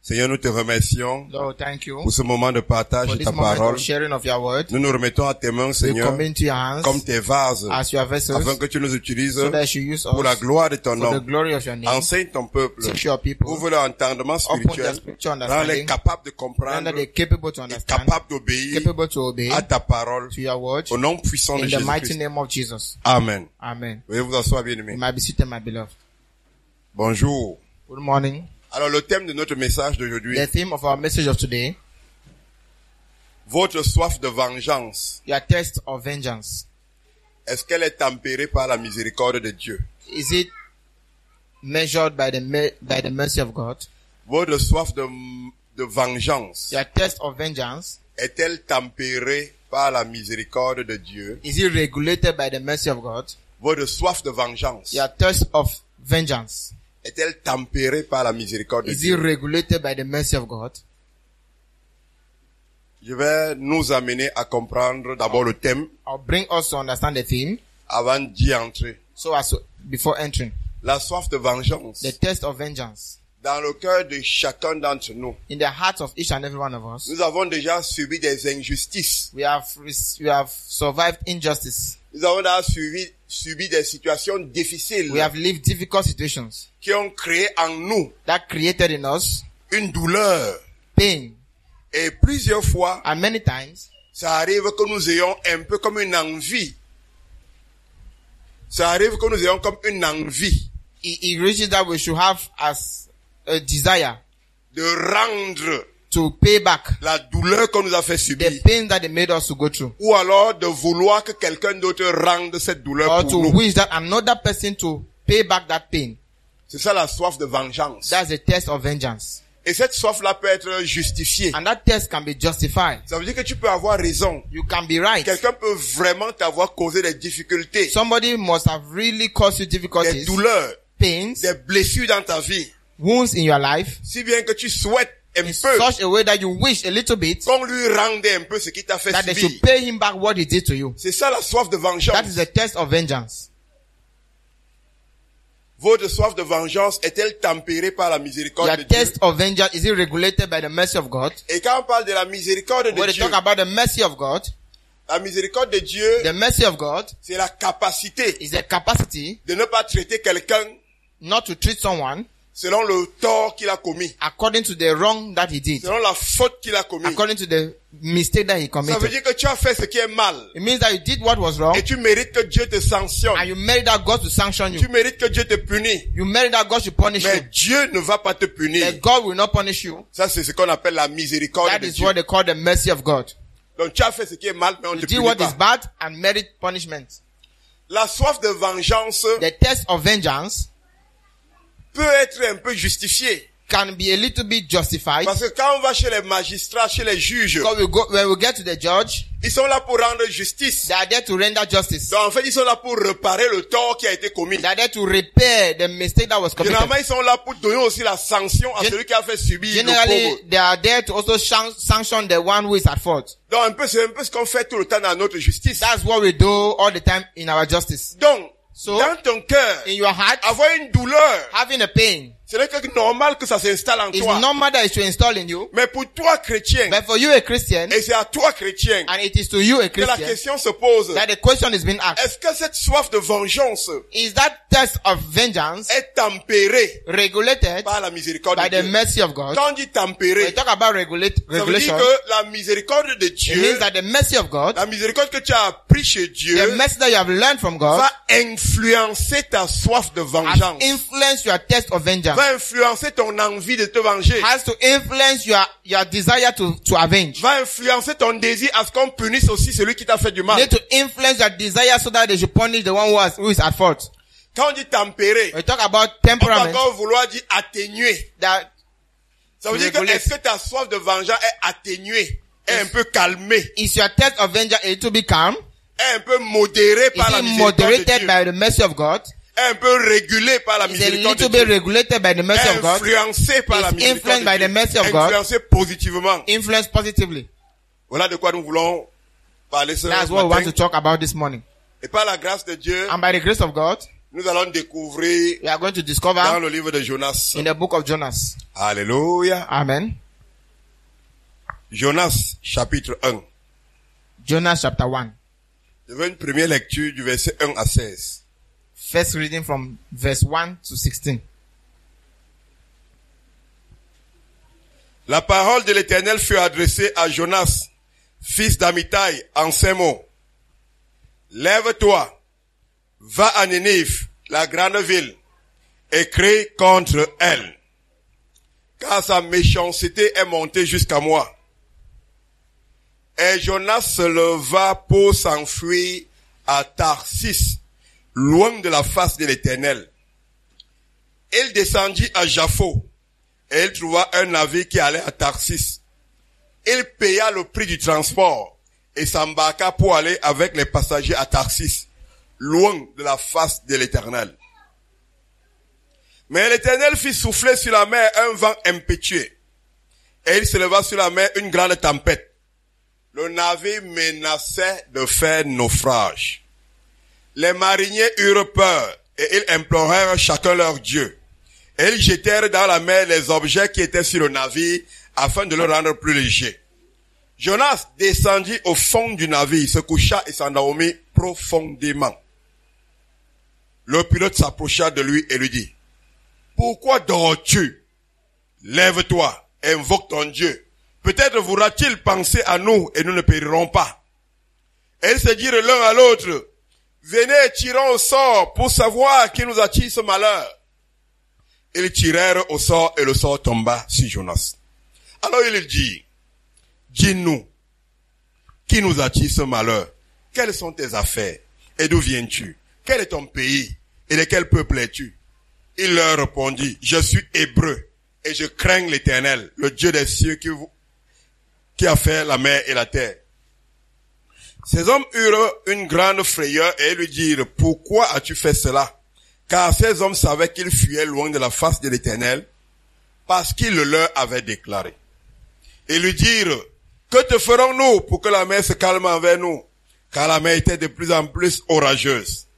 Seigneur, nous te remercions Lord, thank you pour ce moment de partage for de this ta moment parole. of sharing of your word. Nous nous remettons à tes mains, We Seigneur, commit into your hands comme tes vases, as your vessels, afin que tu nous utilises so that you use pour la us gloire de ton for the nom. glory of your name. Enseigne ton peuple. Teach your people. Ouvre leur entendement Open their spirituel. spiritual Rends-les understanding. capables de Render comprendre them capable to et understand, capables d'obéir capable to obey à ta parole. to your word. Au nom puissant de In the mighty Jésus-Christ. name of Jesus. Amen. Amen. Veuillez vous asseoir, You bien-aimés. might be seated, my beloved. Bonjour. Good morning. Alors, le thème de notre message d'aujourd'hui, The theme of our message of today, votre soif de vengeance, your thirst of vengeance. est-ce qu'elle est tempérée par la miséricorde de Dieu? Is it measured by the mercy of God? Votre soif de vengeance, Your thirst of vengeance, est-elle tempérée par la miséricorde de Dieu? is it regulated by the mercy of God? Votre soif de vengeance, Your thirst of vengeance, est-elle tempérée par la miséricorde de is it Dieu? regulated by the mercy of God? Je vais nous amener à comprendre d'abord le thème I'll bring us to understand the theme, avant d'y entrer. so as before entering. La soif de vengeance, The thirst of vengeance. dans le cœur de chacun d'entre nous, In the hearts of each and every one of us, nous avons déjà subi des injustices. we have survived injustice. Nous avons déjà subi des situations difficiles We have lived difficult situations qui ont créé en nous that created in us une douleur. pain. Et plusieurs fois, And many times, ça arrive que nous ayons un peu comme une envie. Ça arrive que nous ayons comme une envie it reaches that we should have as a desire de rendre to pay back la douleur qu'on nous a fait the subir. pain that they made us to go through. Ou alors de vouloir que quelqu'un d'autre rende cette douleur Or pour to nous. wish that another person to pay back that pain. C'est ça la soif de vengeance. That's the test of vengeance. Et cette soif-là peut être justifiée. And that test can be justified. Ça veut dire que tu peux avoir raison. You can be right. Quelqu'un peut vraiment t'avoir causé des difficultés, Somebody must have really caused you des difficulties, douleurs, pains, des blessures dans ta vie. wounds in your life, Si bien que tu souhaites un in peu such a way that you wish a little bit qu'on lui rendait un peu ce qu'il t'a fait that they subir. should pay him back what he did to you. C'est ça la soif de vengeance. That is the test of vengeance. Votre soif de vengeance est-elle tempérée par la miséricorde Your de Dieu? test of vengeance, is it regulated by the mercy of God? Et quand on parle de la miséricorde de When they Dieu, talk about the mercy of God, la miséricorde de Dieu, the mercy of God c'est la capacité is the capacity de ne pas traiter quelqu'un not to treat someone selon le tort qu'il a commis, according to the wrong that he did, selon la faute qu'il a commis. according to the mistake that he Ça veut committed. dire que tu as fait ce qui est mal It means that you did what was wrong et tu mérites que Dieu te sanctionne. and you merit that God to sanction you. Tu mérites que Dieu te punisse. You merit that God should punish Mais you. Dieu ne va pas te punir. That God will not punish you. Ça, c'est ce qu'on appelle la miséricorde That de is Dieu. what they call the mercy of God. Donc tu as fait ce qui est mal, mais on ne You te did punit what pas. is bad and merit punishment. La soif de vengeance The test of vengeance peut être un peu justifiée. can be a little bit justified. Parce que quand on va chez les magistrats, chez les juges, Because when we get to the judge, ils sont là pour rendre justice. they are there to render justice. Donc en fait, ils sont là pour réparer le tort qui a été commis. They are there to repair the mistake that was Généralement, committed. ils sont là pour donner aussi la sanction à celui qui a fait subir le Generally, pauvre. they are there to also sanction the one who is at fault. Donc c'est un peu ce qu'on fait tout le temps dans notre justice. That's what we do all the time in our justice. Donc, So, dans ton cœur, in your heart, avoir une douleur, having a pain, ce n'est que normal que ça s'installe en it's toi. normal that it should install in you. Mais pour toi, chrétien, But for you, a Christian, et c'est à toi, chrétien, and it is to you, a que la Christian, question se pose. that the question is being asked. Est-ce que cette soif de vengeance Is that test of vengeance est tempérée regulated par la miséricorde by de the Dieu? mercy of God? Quand on dit When tempérée, we talk about ça veut regulation, dire que la miséricorde de it Dieu, means that the mercy of God, la miséricorde que tu as appris chez the Dieu, mercy that you have learned from God, va influencer ta soif de has vengeance. influenced your test of vengeance. Va influencer ton envie de te venger. Has to influence your desire to avenge. Va influencer ton désir à ce qu'on punisse aussi celui qui t'a fait du mal. Need to influence your desire so that they should punish the one who is at fault. Quand on dit tempérer, When we talk about on peut temperament, encore vouloir dire atténuer. that Ça veut dire que est-ce que ta soif de vengeance est atténuée, est un peu calmée, is your test of vengeance a little bit calm? est un peu modérée Is par la it miséricorde de moderated Dieu, by the mercy of God? est un peu régulée par la Is a miséricorde de little bit Dieu, regulated by the mercy of God? influencée par la Is miséricorde influenced by de the mercy of Dieu, God? influencée positivement. Influence positively. Voilà de quoi nous voulons parler ce That's what we want to matin. talk about this morning. Et par la grâce de Dieu, And by the grace of God, Nous allons découvrir We are going to dans discover le livre de Jonas. in the book of Jonas. Alléluia. Amen. Jonas, chapitre 1. Jonas chapter 1. Je veux une première lecture du verset 1 à 16. First reading from verse 1 to 16. La parole de l'Éternel fut adressée à Jonas, fils d'Amittai, en ces mots. Lève-toi, va à Ninive, la grande ville, et crie contre elle, car sa méchanceté est montée jusqu'à moi. Et Jonas se leva pour s'enfuir à Tarsis, loin de la face de l'Éternel. Il descendit à Jaffo, et il trouva un navire qui allait à Tarsis. Il paya le prix du transport et s'embarqua pour aller avec les passagers à Tarsis, loin de la face de l'Éternel. Mais l'Éternel fit souffler sur la mer un vent impétueux, et il se leva sur la mer une grande tempête. Le navire menaçait de faire naufrage. Les mariniers eurent peur, et ils implorèrent chacun leur Dieu. Et ils jetèrent dans la mer les objets qui étaient sur le navire, afin de le rendre plus léger. Jonas descendit au fond du navire, se coucha et s'endormit profondément. Le pilote s'approcha de lui et lui dit, « Pourquoi dors-tu? Lève-toi, invoque ton Dieu. Peut-être voudra-t-il penser à nous et nous ne périrons pas. » Et ils se dirent l'un à l'autre, « Venez, tirons au sort pour savoir qui nous attire ce malheur. » Ils tirèrent au sort et le sort tomba sur Jonas. Alors il dit, « Dis-nous, qui nous attire ce malheur? Quelles sont tes affaires? Et d'où viens-tu? Quel est ton pays? Et de quel peuple es-tu? » Il leur répondit, « Je suis hébreu et je crains l'Éternel, le Dieu des cieux qui a fait la mer et la terre. » Ces hommes eurent une grande frayeur et lui dirent, « Pourquoi as-tu fait cela? » Car ces hommes savaient qu'ils fuyaient loin de la face de l'Éternel, parce qu'il le leur avait déclaré. Et lui dirent, que te ferons-nous pour que la mer se calme envers nous? Car la mer était de plus en plus orageuse.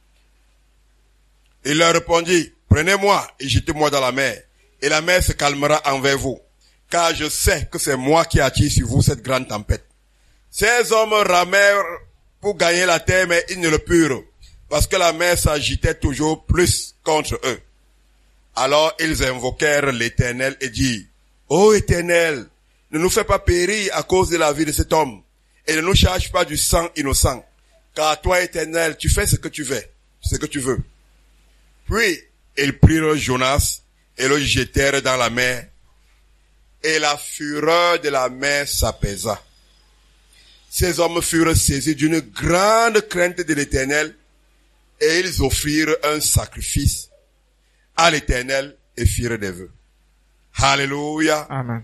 Il leur répondit, prenez-moi et jetez-moi dans la mer, et la mer se calmera envers vous. Car je sais que c'est moi qui attire sur vous cette grande tempête. Ces hommes ramèrent pour gagner la terre, mais ils ne le purent, parce que la mer s'agitait toujours plus contre eux. Alors ils invoquèrent l'Éternel et dirent, ô Éternel, ne nous fais pas périr à cause de la vie de cet homme, et ne nous charge pas du sang innocent, car toi, Éternel, tu fais ce que tu veux. Puis ils prirent Jonas et le jetèrent dans la mer, et la fureur de la mer s'apaisa. Ces hommes furent saisis d'une grande crainte de l'Éternel, et ils offrirent un sacrifice à l'Éternel et firent des vœux. Alléluia. Amen.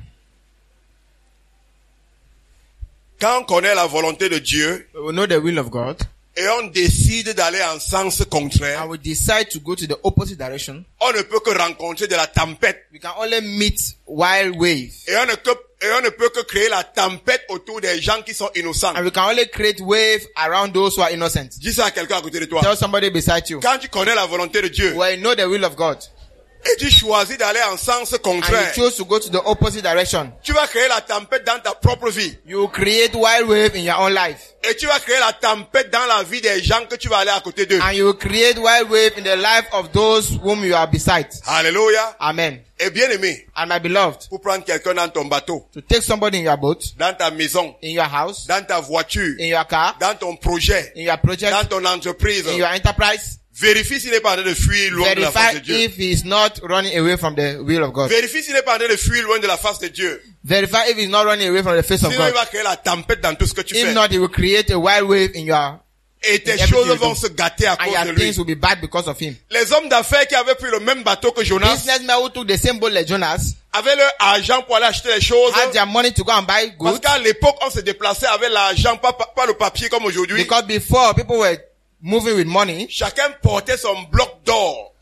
Quand on connaît la volonté de Dieu, We know the will of God, et on décide d'aller en sens contraire, and we decide to go to the opposite direction, on ne peut que rencontrer de la tempête. we can only meet wild waves. Et on ne peut que créer la tempête autour des gens qui sont innocents. And we can only create waves around those who are innocent. Dis ça à quelqu'un à côté de toi. Tell somebody beside you. Quand tu connais la volonté de Dieu, Well, you know the will of God, et tu choisis d'aller en sens and contraire, you choose to go to the opposite direction, tu vas créer la tempête dans ta propre vie. you will create wild waves in your own life. Et tu vas créer la tempête dans la vie des gens que tu vas aller à côté d'eux. And you will create wild waves in the life of those whom you are beside. Alléluia. Amen. Et bien aimé, And my beloved, pour prendre quelqu'un dans ton bateau, to take somebody in your boat, dans ta maison, in your house, dans ta voiture, in your car, dans ton projet, in your project, dans ton entreprise, in your enterprise, vérifie s'il n'est pas en train de fuir loin de la face verify de Dieu. if he is not running away from the will of God. Vérifie s'il n'est pas en train de fuir loin de la face de Dieu. Verify if he is not running away from the face of Sinon, il God. va créer la tempête dans tout ce que tu If fais. not, he will create a wild wave in your, Et tes everything choses you vont do. se gâter à and cause your de lui. things will be bad because of him. Les hommes d'affaires qui avaient pris le même bateau que Jonas Businessmen who took the same boat like Jonas avaient leur argent pour aller acheter les choses. had their money to go and buy Parce goods, qu'à l'époque, on se déplaçait avec l'argent, pas le papier comme aujourd'hui. because before people were moving with money. Chacun portait son bloc d'or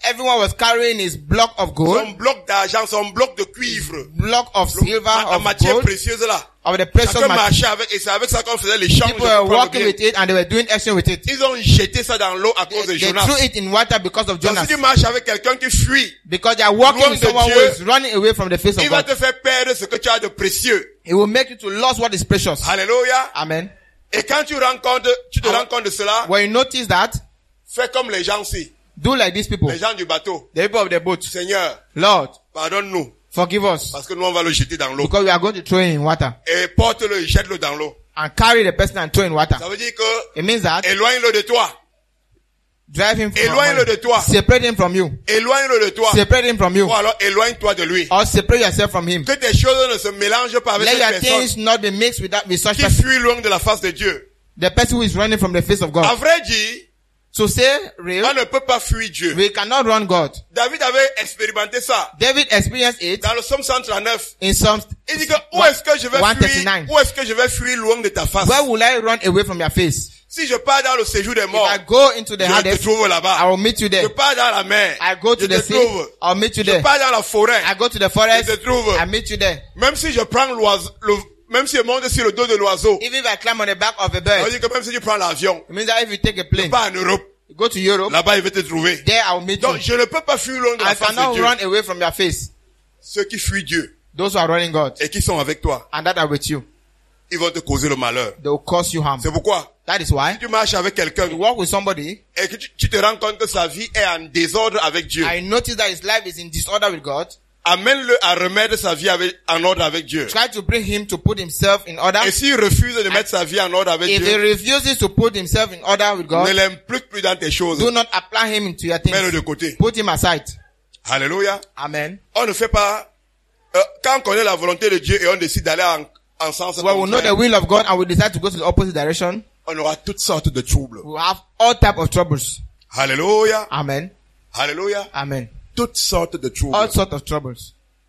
everyone was carrying his block of gold, son bloc d'argent, son bloc de cuivre, block of silver, en of matière gold, précieuse là. of the precious Chacun material. marchait avec, et c'est avec ça qu'on faisait l'échange. People were walking with it and they were doing action with it. Ils ont jeté ça dans l'eau à cause de They Jonas. threw it in water because of Donc Jonas. si tu marches avec quelqu'un qui fuit, Because they are walking Loin with de someone who Dieu, is running away from the face of il va God. te faire perdre ce que tu as de précieux. It will make you to lose what is precious. Alléluia. Amen. Et quand tu te rends compte de cela, When you notice that, fais comme les gens ici, do like these people. les gens du bateau. The people of the boat. Seigneur, Lord, pardonne-nous, forgive us. parce que nous on va le jeter dans l'eau. Because we are going to throw him in water. Et porte-le et jette-le dans l'eau. And carry the person and throw in water. Ça veut dire que, It means that éloigne-le de toi. drive him from Éloigne-le de toi. Separate him from you. Éloigne-le de toi. Separate him from you. Ou alors éloigne-toi de lui. Or separate yourself from him. Que tes choses ne se mélangent pas avec Let cette your personne things not be mixed with such qui person. fuit loin de la face de Dieu. The person who is running from the face of À God. vrai dire, To say real, on ne peut pas fuir Dieu. we cannot run God. David avait expérimenté ça. David experienced it Dans le psaume 139. in Psalm. Il dit que où est-ce que je vais 139. fuir, où est-ce que je vais fuir loin de ta face? Where will I run away from your face? Si je pars dans le séjour des If morts, I go into the je te Hades, trouve I là-bas. will meet you Je there. pars dans la mer, I go je to te the sea, trouve. I'll meet you Je there. pars dans la forêt, I go to the forest, je te trouve. I meet you there. Même si je prends l'oiseau, même si je monte sur le dos de l'oiseau, Even if I climb on the back of a ça veut bird, dire que même si tu prends l'avion, it means that if you take a plane, pas en Europe, you go to Europe, là-bas il va te trouver. there I will meet you. Donc je ne peux pas fuir loin de la I face de cannot Dieu. run away from your face. Ceux qui fuient Dieu Those who are running God et qui sont avec toi, and that are with you, ils vont te causer le malheur. they will cause you harm. C'est pourquoi, That is why si tu marches avec quelqu'un you walk with somebody, et que tu te rends compte que sa vie est en désordre avec Dieu, I notice that his life is in disorder with God, amène-le à remettre sa vie en ordre avec Dieu. try to bring him to put himself in order. Et s'il refuse de mettre sa vie en ordre avec If he Dieu, refuses to put himself in order with ne God, l'implique plus dans tes choses. do not apply him into your Mets-le de things. côté. Put him aside. Alléluia. Amen. On ne fait pas, quand on connaît la volonté de Dieu et on décide d'aller en sens When we know the contraire, will of God and we decide to go to the opposite direction, on aura toutes sortes de troubles. we will have all type of troubles. Alléluia. Amen. Alléluia. Amen. Toutes sortes de troubles. All sorts of troubles.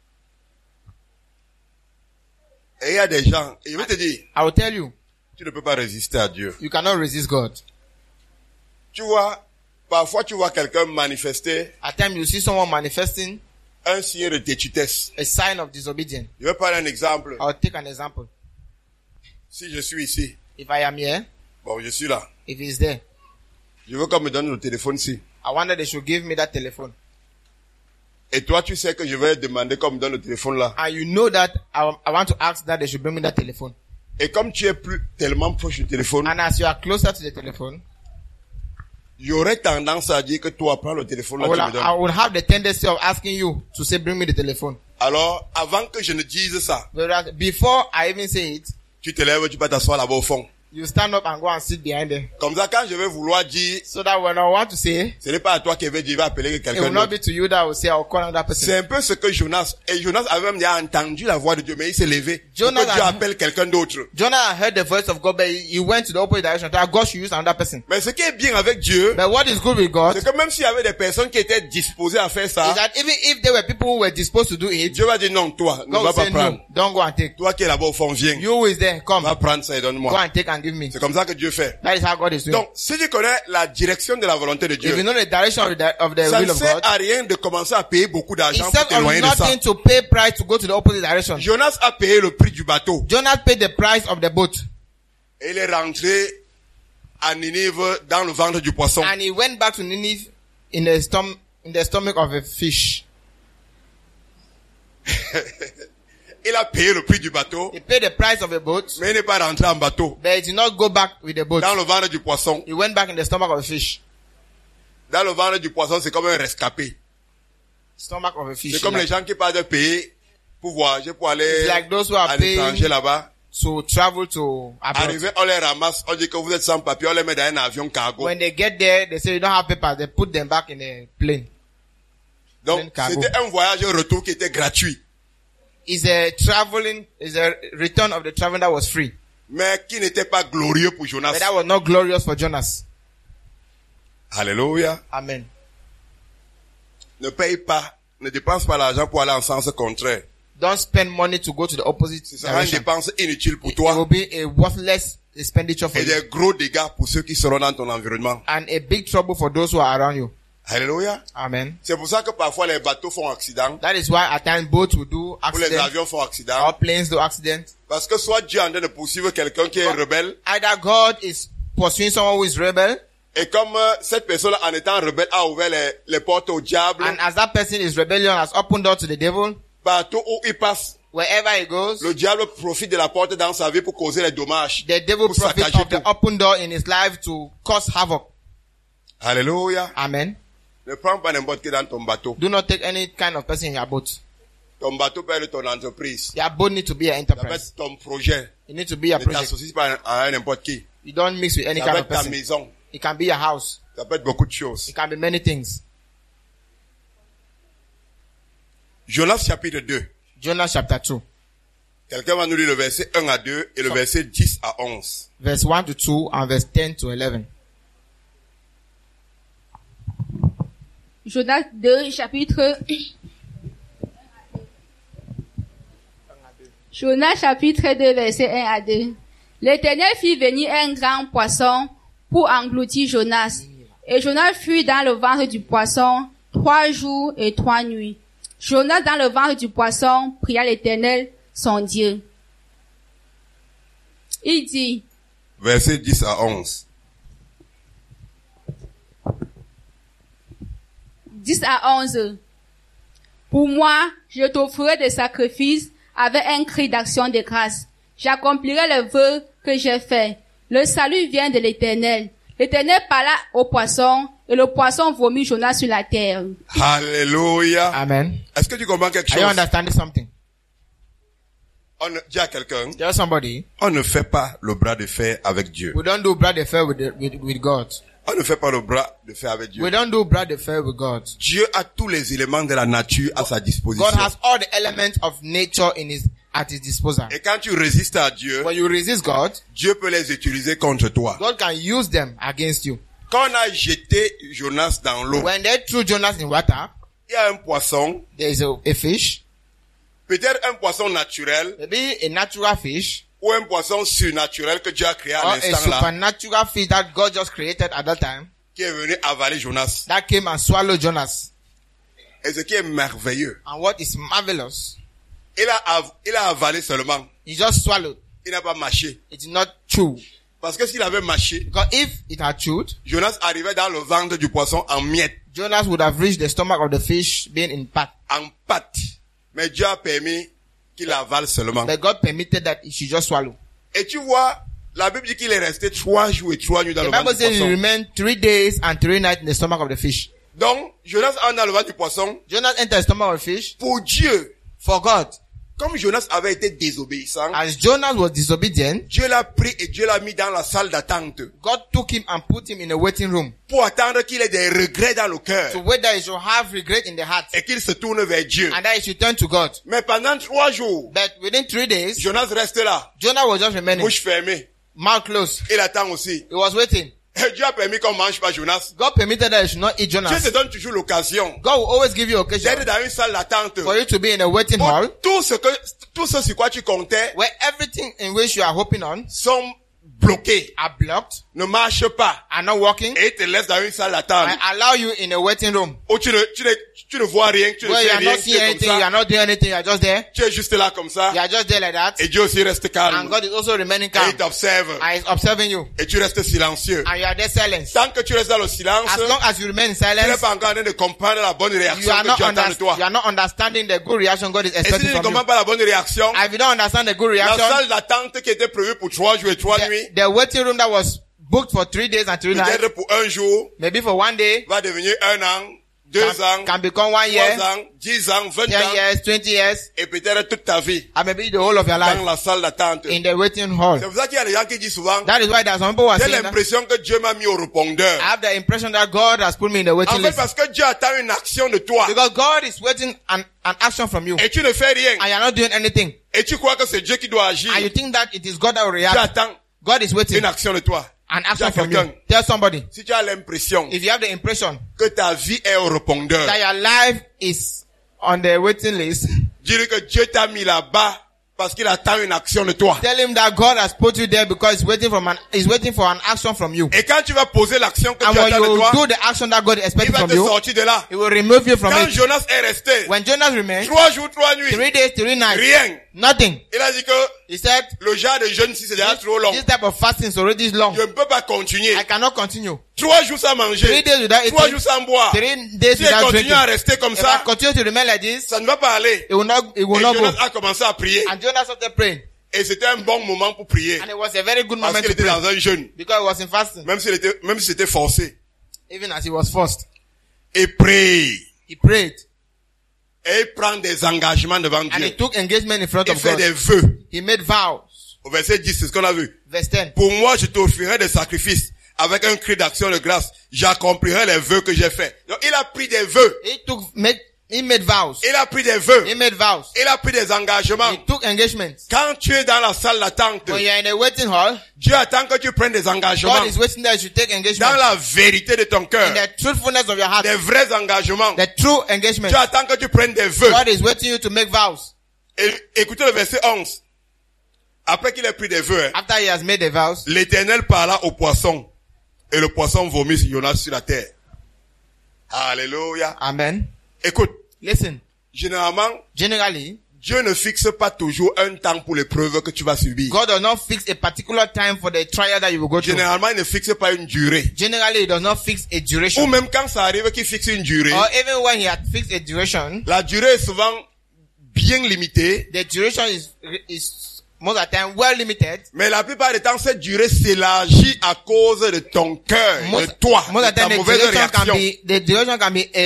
Et il y a des gens, et je vais te dire, I will tell you, tu ne peux pas résister à Dieu. you cannot resist God. Tu vois, parfois tu vois quelqu'un manifester At times you see someone manifesting un signe de têtudesse. a sign of disobedience. Je vais prendre un exemple. I'll take an example. Si je suis ici, If I am here, bon, je suis là. if he's there, Je veux qu'on me donne le téléphone ici. I wonder they should give me that telephone. Et toi, tu sais que je vais demander qu'on me donne le téléphone là. And you know that I want to ask that they should bring me that telephone. Et comme tu es plus tellement proche du téléphone, And as you are closer to the telephone, j'aurais tendance à dire que toi, prends le téléphone là, tu me donnes. I will have the tendency of asking you to say, bring me the telephone. Alors, avant que je ne dise ça, Whereas before I even say it, tu te lèves, tu vas t'asseoir là-bas au fond. you stand up and go and sit behind there. Comme ça, quand je vais vouloir dire, So that when I want to say, ce n'est pas à toi qui vais dire, il va appeler it quelqu'un will not d'autre. be to you that I will say, I'll call another person. C'est un peu ce que Jonas, et Jonas avait même déjà entendu la voix de Dieu, mais il s'est levé. Pour Jonas que Dieu a- appelle quelqu'un d'autre. Jonah heard the voice of God, but he went to the opposite direction. That God should use another person. Mais ce qui est bien avec Dieu, But what is good with God c'est que même s'il y avait des personnes qui étaient disposées à faire is ça, that even if there were people who were disposed to do it, Dieu va dire non, toi, ne God va will pas say prendre. no, don't go and take. Toi qui es là-bas au fond, viens. You who is there, come, Va prendre ça et go donne-moi. and take and give me. C'est comme ça que Dieu fait. That is how God is doing. Donc, si tu connais la direction de la volonté de If you Dieu, know the direction of the ça will ne of sert God, à rien de commencer à payer beaucoup d'argent pour instead of t'éloigner de ça. nothing to pay price to go to the opposite direction, Jonas a payé le prix du bateau. Jonah paid the price of the boat. Et il est rentré à Ninive dans le ventre du poisson. And he went back to Nineveh in the stomach of a fish. Il a payé le prix du bateau, He paid the price of a boat, mais il n'est pas rentré en bateau. but he did not go back with the boat. Dans le ventre du poisson. He went back in the stomach of a fish. Dans le ventre du poisson, c'est comme un rescapé. Stomach of a fish. C'est comme les gens qui partent de payer pour voyager, pour aller It's like those who are à paying l'étranger là-bas. to travel to abroad. Arrivé, on les ramasse, on dit que vous êtes sans papier, on les met dans un avion cargo. When they get there, they say you don't have papers. They put them back in a plane. Donc, cargo. c'était un voyage retour qui était gratuit, It's a return of the travel that was free. mais qui n'était pas glorieux pour Jonas. But that was not glorious for Jonas. Alléluia. Amen. Ne paye pas, ne dépense pas l'argent pour aller en sens contraire. Don't spend money to go to the opposite Ce sera une direction. dépense inutile pour It will toi be a worthless expenditure for et you. des gros dégâts pour ceux qui seront dans ton environnement. And a big trouble for those who are around you. Alléluia. Amen. C'est pour ça que parfois les bateaux font accident, That is why at times boats will do ou les accident avions font accident. or planes do accident. Parce que soit Dieu est en train de poursuivre quelqu'un qui est rebelle, Either God is pursuing someone who is rebel, et comme cette personne en étant rebelle a ouvert les portes au diable, and as that person is rebellion, has opened door to the devil, partout où il passe, wherever he goes, le diable profite de la porte dans sa vie pour causer les dommages. the devil Pour profits saccager of the tout. open door in his life to cause havoc. Alléluia. Amen. Ne prends pas n'importe qui dans ton bateau. Do not take any kind of person in your boat. Ton bateau peut être ton entreprise. Your boat need to be an Ça peut enterprise. être ton projet. It needs to be a Ne project. t'associes pas à n'importe qui. You don't mix with any Ça kind peut of être ta person. maison. It can be your house. Ça peut être beaucoup de choses. It can be many things. Jonas chapitre 2. Jonah chapter 2, Quelqu'un va nous lire le verset 1 à 2 et le verset 10 à 11. verse 1 to 2 and verse 10 to 11. Jonas 2, chapitre... Jonas chapitre 2, verset 1 à 2. L'Éternel fit venir un grand poisson pour engloutir Jonas. Et Jonas fut dans le ventre du poisson 3 jours et 3 nuits. Jonas dans le ventre du poisson pria l'Éternel, son Dieu. Il dit, Verset 10 à 11. 10 à 11. Pour moi, je t'offrirai des sacrifices avec un cri d'action de grâce. J'accomplirai le vœu que j'ai fait. Le salut vient de l'Éternel. L'Éternel parla au poisson et le poisson vomit Jonas sur la terre. Alléluia. Amen. Est-ce que tu comprends quelque Are you chose? understanding something? Dis à quelqu'un, Tell somebody, on ne fait pas le bras de fer avec Dieu. we don't do blood affair with God. On ne fait pas le bras de fer avec Dieu. We don't do blood affair with God. Dieu a tous les éléments de la nature à sa disposition. God has all the elements of nature at his disposal. Et quand tu résistes à Dieu, When you resist God, Dieu peut les utiliser contre toi. God can use them against you. Quand on a jeté Jonas dans l'eau, When they threw Jonas in water, il y a un poisson, there is a fish, peut-être un poisson naturel, maybe a natural fish, ou un poisson surnaturel que Dieu a créé à or a l'instant là, supernatural fish that God just created at that time, qui est venu avaler Jonas. that came and swallowed Jonas. Et ce qui est merveilleux, And what is marvelous, il a avalé seulement. he just swallowed. Il n'a pas mâché. It did not chew. Parce que s'il avait mâché, Because if it had chewed, Jonas arrivait dans le ventre du poisson en miettes, Jonas would have reached the stomach of the fish being in part. en pâte. Mais Dieu a permis qu'il avale seulement. But God permitted that he should just swallow. Et tu vois, la Bible dit qu'il est resté 3 jours et 3 nuits dans The le ventre Bible du says he poisson. remained 3 days and 3 nights in the stomach of the fish. Donc, Jonas entre dans le ventre du poisson. Jonas entered the stomach of the fish. Pour Dieu, For God, comme Jonas avait été désobéissant, as Jonas was disobedient, Dieu l'a pris et Dieu l'a mis dans la salle d'attente God took him and put him in a waiting room pour attendre qu'il ait des regrets dans le cœur to whether he should have regret in the heart et qu'il se tourne vers Dieu. and that he should turn to God. Mais pendant 3 jours, But within 3 days, Jonas reste là, Jonah was just remaining, bouche fermée. mouth closed. Il attend aussi. He was waiting. Et Dieu a permis qu'on mange pas Jonas. God permitted that he should not eat Dieu te Jonas. donne toujours l'occasion God will always give you occasion d'être dans une salle d'attente. for you to be in a waiting hall Tout ce sur quoi tu comptais where everything in which you are hoping on sont bloqués, are blocked, ne marchent pas are not working, et te laissent dans une salle d'attente and allow you in a waiting room où tu ne vois rien, tu ne where you fais are rien, not tu seeing es anything, comme you ça, are not doing anything, you are just there. tu es juste là comme ça You are just there like that. et Dieu aussi reste And calme God is also remaining et calm. il t'observe And is observing you. et tu restes silencieux. And you are there silent. Tant que tu restes dans le silence, As long as you remain in tu n'es silence, pas encore en train de comprendre la bonne you réaction are que not, Dieu attend de toi. you are not understanding the good reaction God is Et si expecting tu ne from you. comprends pas la bonne réaction, And if you don't understand the good la reaction, salle d'attente qui était prévue pour 3 jours et 3 nuits, the waiting room that was booked for 3 days and 3 nights, peut-être pour 1 jour, maybe for 1 day, va devenir 1 an, 2 ans, can become 1 3 year, ans, 10 ans, 20 10 ans, years, 20 years, et peut-être toute ta vie and maybe the whole of your dans life la salle d'attente. in the waiting hall. C'est pour ça qu'il y a des gens qui disent souvent, That is why there are some people who are j'ai saying that. l'impression que Dieu m'a mis au répondeur. I have the impression that God has put me in the En waiting fait, list. parce que Dieu attend une action de toi. Because God is waiting an action from you. Et tu ne fais rien. And you are not doing anything. Et tu crois que c'est Dieu qui doit agir. And you think that it is God that will Dieu react. attend God is waiting une action de toi. an Dis à action from you. quelqu'un, Tell somebody. si tu as l'impression If you have the impression que ta vie est au répondeur, that your life is on the waiting list, dis-lui que Dieu t'a mis là-bas parce qu'il attend une action de toi. Tell him that God has put you there because he's waiting for an action from you. Et quand tu vas poser l'action que And tu when attends de you toi, do the action that God is il expecting va from te you, sortir de là. he will remove you from Quand it. Jonas est resté When Jonas remained 3 jours, 3 nuits, 3 days, 3 nights, rien. nothing. Il a dit que He said, le genre de jeûne si c'est déjà trop long, this type of fasting is already long. je ne peux pas continuer. I cannot continue. 3 jours sans 3 manger, days without 3 eating, jours sans boire. 3 days Si without elle continue drinking. à rester comme If I ça, continue to remain like this, ça ne va pas aller. it will not Et go. Jonas a commencé à prier. And Jonas started praying. Et c'était un bon moment pour prier. And it was a very good Parce moment qu'il to était pray. dans un jeûne. Because he was in fasting. Même si c'était forcé. Even as he was forced. Et prie. He prayed. Et il prend des engagements devant And he Dieu. took engagement in front Il of fait God. des vœux. He made vows. Au verset 10, c'est ce qu'on a vu. Verse 10. Pour moi, je t'offrirai des sacrifices. Avec un cri d'action de grâce, j'accomplirai les vœux que j'ai faits. Donc, il a pris des vœux. He made vows. Il a pris des vœux. He made vows. Il a pris des engagements. He took engagements. Quand tu es dans la salle d'attente, When you're in a waiting hall, Dieu attend que tu prennes des engagements. God is waiting that you should take Dans engagements. la vérité de ton cœur. In the truthfulness of your heart. Des vrais engagements. The true engagement. Dieu attend que tu prennes des vœux. God is waiting you to make vows. Et écoutez le verset 11. Après qu'il ait pris des vœux, After he has made the vows, l'Éternel parla au poisson. Et le poisson vomit Jonas sur la terre. Alléluia. amen. Écoute, Listen, généralement, generally, Dieu ne fixe pas toujours un temps pour l'épreuve que tu vas subir. God does not fix a particular time for the trial that you will go through. Généralement, il ne fixe pas une durée. Generally, he does not fix a Ou duration. même quand ça arrive qu'il fixe une durée, Or even when he had fixed a duration, la durée est souvent bien limitée, the duration is most of the time well limited. mais la plupart du temps, cette durée s'élargit à cause de ton cœur, de toi, most de of the ta time mauvaise réaction. the duration can be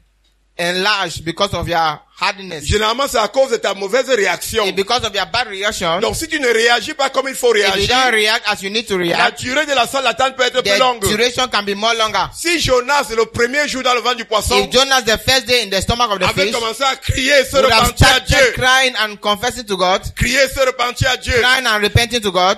enlarged because of your hardness. Généralement, c'est à cause de ta mauvaise réaction. And because of your bad reaction, Donc, si tu ne réagis pas comme il faut if you réagir, don't react as you need to la react, durée de la salle d'attente peut être plus longue. the duration can be more longer. Si Jonas, le premier jour dans le ventre du poisson, If Jonas, the first day in the stomach of the avait fish, commencé à crier, se would have repentir à started Dieu, crying and confessing to God, crier, se repentir à Dieu, crying and repenting to God,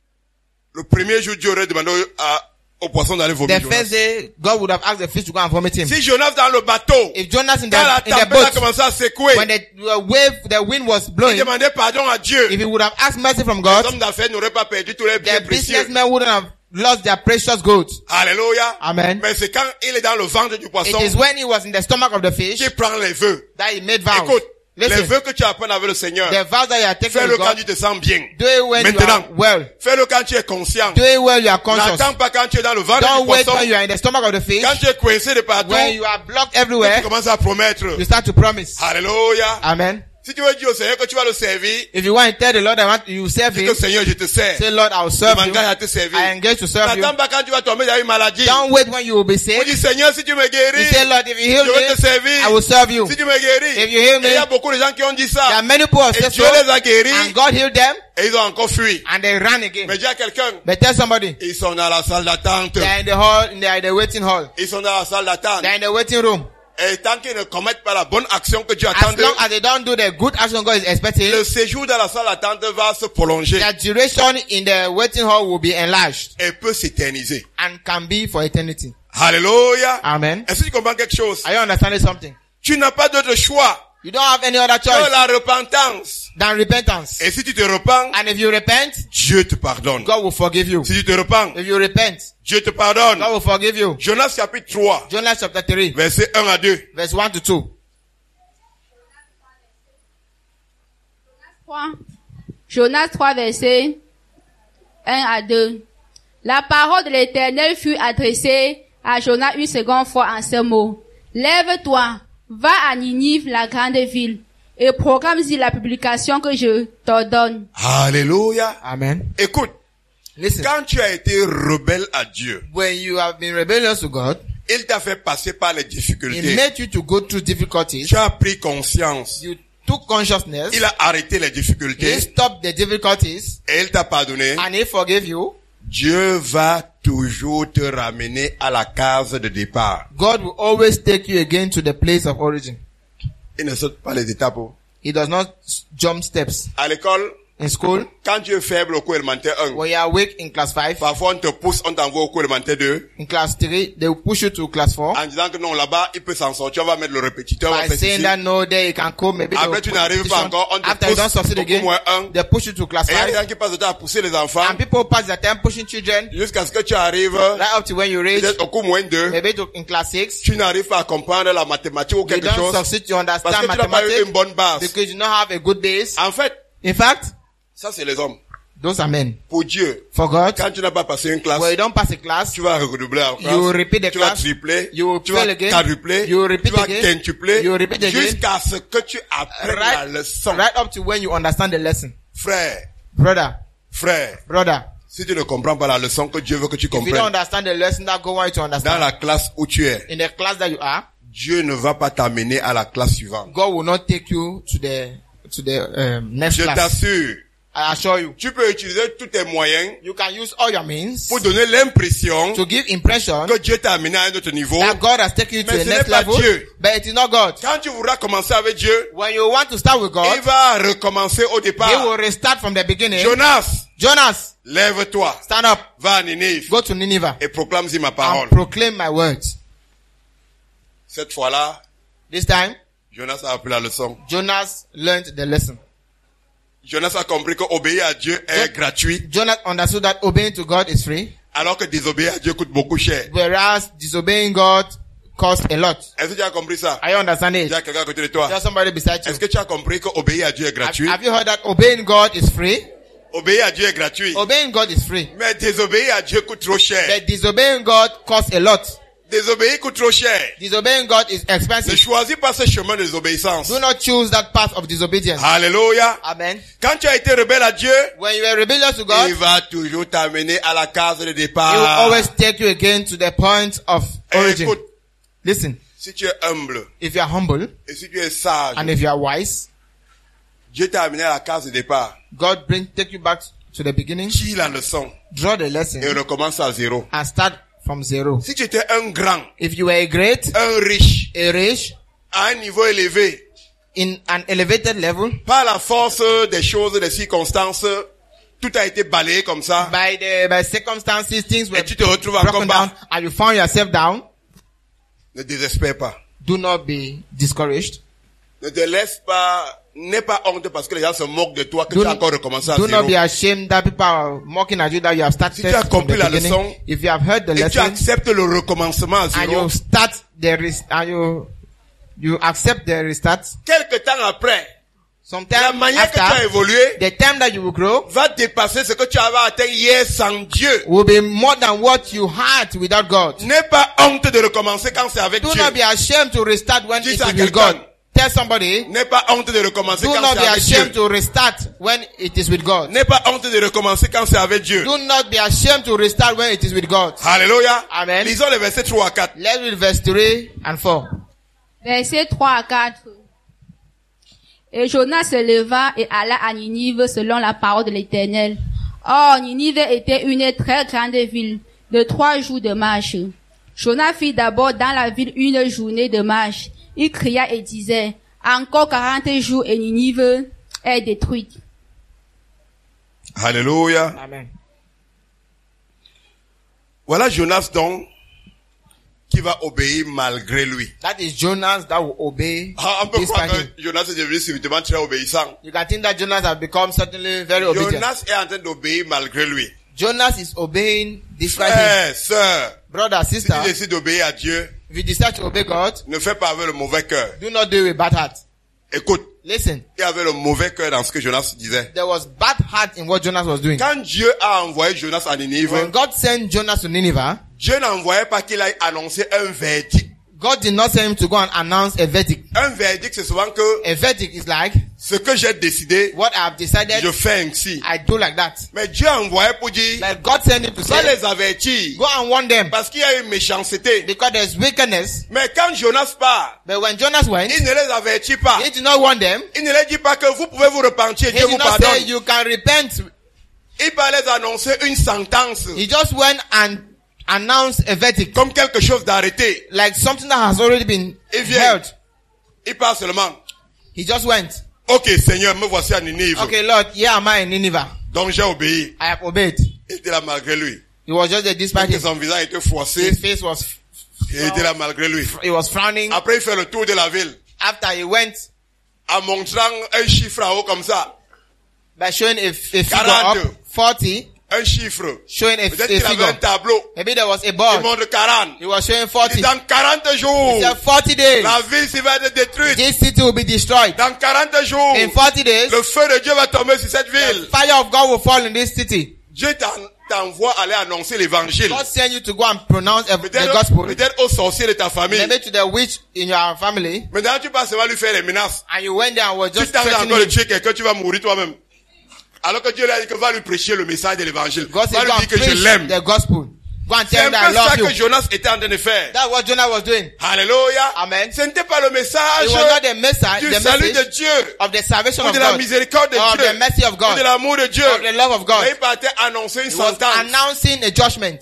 le premier jour, Dieu aurait demandé au poisson d'aller vomir the Jonas. first day, God would have asked the fish to go and vomit him. Si Jonas dans le bateau, If Jonas in quand la the tempête a boat, commencé à secouer, when the wind was il blowing, demandait pardon à Dieu. if he would have asked mercy from Les God, hommes d'affaires n'auraient pas perdu tous les biens the précieux. businessmen wouldn't have lost their precious goods. Alléluia. Amen. Mais c'est quand il est dans le ventre du It poisson is when he was in the stomach of the fish qu'il prend les vœux. that he made vows. Écoute, les Listen, vœux que tu apprends avec le Seigneur, the vows that you are taking fais-le with quand God, tu te sens bien. do it when you Maintenant, are well. fais-le quand tu es conscient. Do it when you are conscious. N'attends pas quand tu es dans le ventre Don't du wait poisson. when you are in the stomach of the fish. Quand tu es coincé de partout, When you are blocked tu everywhere, commences à promettre. you start to promise. Alléluia. Amen. Si tu veux dire au Seigneur que tu vas le servir, If you want to tell the Lord I want you serve dis him, que Seigneur, je te sers. say Lord I will Je serve you. m'engage à te servir. I engage to serve you. N'attends pas quand tu vas tomber dans une maladie. Don't wait when you will be On sick. dit Seigneur, si tu me You guéris, say Lord if you heal je vais te me, servir. I will serve you. Si tu me guéris, If you heal et il y a me, beaucoup de gens qui ont dit there are ça. many people who Et said Dieu so, les a guéris and God healed them, et ils ont encore fui. and they ran again. Mais dis à quelqu'un, But tell somebody, ils sont dans la salle d'attente. they are in the hall, they are in the waiting hall. Ils sont dans la salle d'attente. They are in the waiting room. Et tant qu'ils ne commettent pas la bonne action que Dieu As attend d'eux, long as they don't do the good action God is expecting, le séjour dans la salle d'attente va se prolonger their duration in the waiting hall will be enlarged et peut s'éterniser. and can be for eternity. Alléluia. Amen. Est-ce que tu comprends quelque chose? Are you understanding something? Tu n'as pas d'autre choix You don't have any other que choice la repentance. than repentance. Et si tu te repens, And if you repent, Dieu te pardonne. God will forgive you. Si tu te repens, If you repent, Dieu te pardonne. God will forgive you. Jonas chapitre 3, Jonas chapter 3, verset 1 à 2. verse 1 to 2. 3. Jonas 3, verset 1 à 2. La parole de l'Éternel fut adressée à Jonas une seconde fois en ce mot. Lève-toi, va à Ninive, la grande ville, et proclame-y la publication que je t'ordonne. Alléluia. Amen. Écoute, Listen, quand tu as été rebelle à Dieu, when you have been rebellious to God, il t'a fait passer par les He difficultés. made you to go through difficulties. Tu as pris conscience. You took consciousness. Il a arrêté les He difficultés stopped the difficulties et il t'a pardonné. and He forgave you. Dieu va toujours te ramener à la case de départ. God will always take you again to the place of origin. Il ne saute pas les étapes. He does not jump steps. À l'école, in school, Quand tu es faible au cours élémentaire 1, when you are weak in class 5, parfois on te pousse, on t'envoie au cours élémentaire 2, in class 3, they will push you to class 4. en disant que non, là-bas, il peut s'en sortir, on va mettre le répétiteur, on va By faire saying ceci. that no, there you can come, maybe they will Après, tu put n'arrives pas competition. encore, on te After you don't succeed pousse au again, cours moins 1. they push you to class Et il y a des 5. gens qui passent le temps à pousser les enfants, And people pass their time pushing children jusqu'à ce que tu arrives, right up to when you reach, peut-être au cours moins 2, maybe to, in class 6. tu n'arrives pas à comprendre la mathématique ou You quelque don't chose, succeed to parce understand que tu n'as pas eu une mathematics bonne base. because you don't have a good base. En fait, In fact, ça c'est les hommes. those are men. Pour Dieu, For God, quand tu n'as pas passé une classe, when you don't pass a class, tu vas redoubler en classe, you will repeat the tu vas class, tripler, you will tu vas fail again, quadrupler, you will repeat tu vas again, quintupler, you will repeat again, jusqu'à ce que tu apprennes la right, leçon. right up to when you understand the lesson. Frère, Brother, brother, si tu ne comprends pas la leçon que Dieu veut que tu if you don't comprennes, understand the lesson that God wants you to dans understand, la classe où tu es, in the class that you are, Dieu ne va pas t'amener à la classe suivante. God will not take you to the next Je class. t'assure, I assure you. tu peux utiliser tous tes moyens You can use all your means pour donner l'impression to give impression que Dieu t'a amené à un autre niveau. that God has taken you to Mais the ce next n'est pas level, Dieu. but it is not God. Quand tu voudras commencer avec Dieu, When you want to start with God, il va recommencer au He départ. will restart from the beginning. Jonas, Jonas, lève-toi, stand up, va à Ninive go to Nineveh, et proclame-y ma parole. and proclaim my words. Cette fois-là, This time, Jonas a appris la leçon. Jonas learned the lesson. Jonas a compris que obéir à Dieu est gratuit, Jonas understood that obeying to God is free, alors que désobéir à Dieu coûte beaucoup cher. whereas disobeying God costs a lot. Est-ce que tu as compris ça? Are you understanding Il y it? a quelqu'un à côté de toi. There's somebody beside you. Est-ce que tu as compris que obéir à Dieu est gratuit? Have you heard that obeying God is free? Obéir à Dieu est gratuit. Obeying God is free. Mais désobéir à Dieu coûte trop cher. But disobeying God costs a lot. Désobéir coûte trop cher. Disobeying God is Ne expensive. choisis pas ce chemin de désobéissance. Do not choose that path of disobedience. Alléluia. Amen. Quand tu as été rebelle à Dieu, When you are rebellious to God, il va toujours t'amener à la case de He will départ. always take you again to the point of origin. Écoute, Listen, si tu es humble if you are humble et si tu es sage, and if you are wise, Dieu t'a amené à la case de départ. God take you back to the beginning, Tire la leçon draw the et lesson, recommence à zéro. and start from zero. Si tu étais un grand, If you were great, un riche, rich, à un niveau élevé, in an elevated level, par la force des choses, des circonstances, tout a été balayé comme ça, by circumstances, things were et tu te retrouves encore broken down, bas. and you found yourself down, Ne désespère pas. do not be discouraged. Ne te laisse pas, n'aie pas honte parce que les gens se moquent de toi, que Do tu as not- encore recommencé à Do not zéro. be ashamed that people are mocking at you that you have started Si tu as from compris the la beginning. leçon, If you have heard the Et tu lesson acceptes le recommencement à and zéro. you start you accept the restart, Quelque temps après, la sometime manière que tu as after, évolué the time that you will grow va dépasser ce que tu avais atteint hier sans Dieu. will be more than what you had without God. N'aie pas honte de recommencer quand c'est avec Do Dieu. not be ashamed to restart when Dis it ça à is with quelqu'un. God. Tell somebody, N'aie pas honte de recommencer do quand not c'est be avec ashamed Dieu. to restart when it is with God. N'aie pas honte de recommencer quand c'est avec Dieu. Do not be ashamed to restart when it is with God. Alléluia. Amen. Lisons les versets 3 à 4. Let's read verse 3 and 4. Versets 3 à 4. Et Jonas se leva et alla à Ninive selon la parole de l'Éternel. Or, Ninive était une très grande ville de 3 jours de marche. Jonas fit d'abord dans la ville une journée de marche. Il cria et disait, encore 40 jours et Ninive est détruite. Alléluia. Amen. Voilà Jonas donc qui va obéir malgré lui. That is Jonas that will obey On peut croire despite him. que Jonas est devenu subitement très obéissant. You can think that Jonas has become certainly very obedient. Jonas est en train d'obéir malgré lui. Jonas is obeying despite him. Frère, sœur, Brother, si sister, tu décides d'obéir à Dieu, if you decide to obey God, ne fais pas avec le mauvais cœur. do not do it with bad heart. Écoute, Listen, il y avait le mauvais cœur dans ce que Jonas disait. there was bad heart in what Jonas was doing. Quand Dieu a envoyé Jonas à When Ninive, God sent Jonas to Nineveh, Dieu n'envoyait pas qu'il aille annoncer un verdict. God did not send him to go and announce a verdict. Un verdict, c'est souvent que A verdict is like, ce que j'ai décidé, what I have decided, je fais ainsi. I do like that. Mais Dieu a envoyé pour dire, Like God sent him to va say, les avertir. go and warn them, Parce qu'il y a une méchanceté. because there's wickedness. Mais quand Jonas part, But when Jonas went, il ne les avertit pas. he did not warn them. Il ne leur dit pas que vous pouvez vous repentir, He Dieu did vous not say pardonne. you can repent. Il va les annoncer une sentence. He just went and announced a verdict, Comme quelque chose d'arrêté. like something that has already been Il vient. held. Il part seulement. He just went. Ok, Seigneur, me voici à Ninive. Okay, Lord, here am I in Nineveh. Donc j'ai obéi. I have obeyed. Il était là malgré lui. It was just that despite Que his son visage était froissé. face was, Il était là malgré lui. he was frowning. Après, il fait le tour de la ville. After he went En montrant un chiffre en haut comme ça. by showing a figure 40. up, 40, Un chiffre. showing a Peut-être qu'il avait un figure. tableau. Maybe there was a Il board. montre 40. He was showing Il 40. dit dans 40 jours, He said 40 days. la ville s'y va être détruite. This city will be destroyed. Dans 40 jours, In 40 days, le feu de Dieu va tomber sur cette the ville. fire of God will fall in this city. Dieu t'envoie aller annoncer l'évangile. God sent you to go and pronounce the Peut-être gospel. peut-être aux sorciers de ta famille. Maybe to the witch in your family. Maintenant, tu passes seulement lui faire les menaces. And you went there and were Tu just t'en vas threatening encore de him. tuer quelqu'un, tu vas mourir toi-même. Alors que Dieu lui a dit que va lui prêcher le message de l'évangile. God Va said, lui go dire and que je preach l'aime. the gospel. Go and C'est tell un him that I peu ça love que you. Jonas était en train de faire. That's what Jonah was doing. Alléluia. Amen. Ce n'était pas le message It was not the message, du the salut de message Dieu, of the salvation ou of de la God, miséricorde de or Dieu, the mercy of ou God, de l'amour de Dieu. or the love of God. Mais il partait annoncer une He was sentence. announcing a judgment.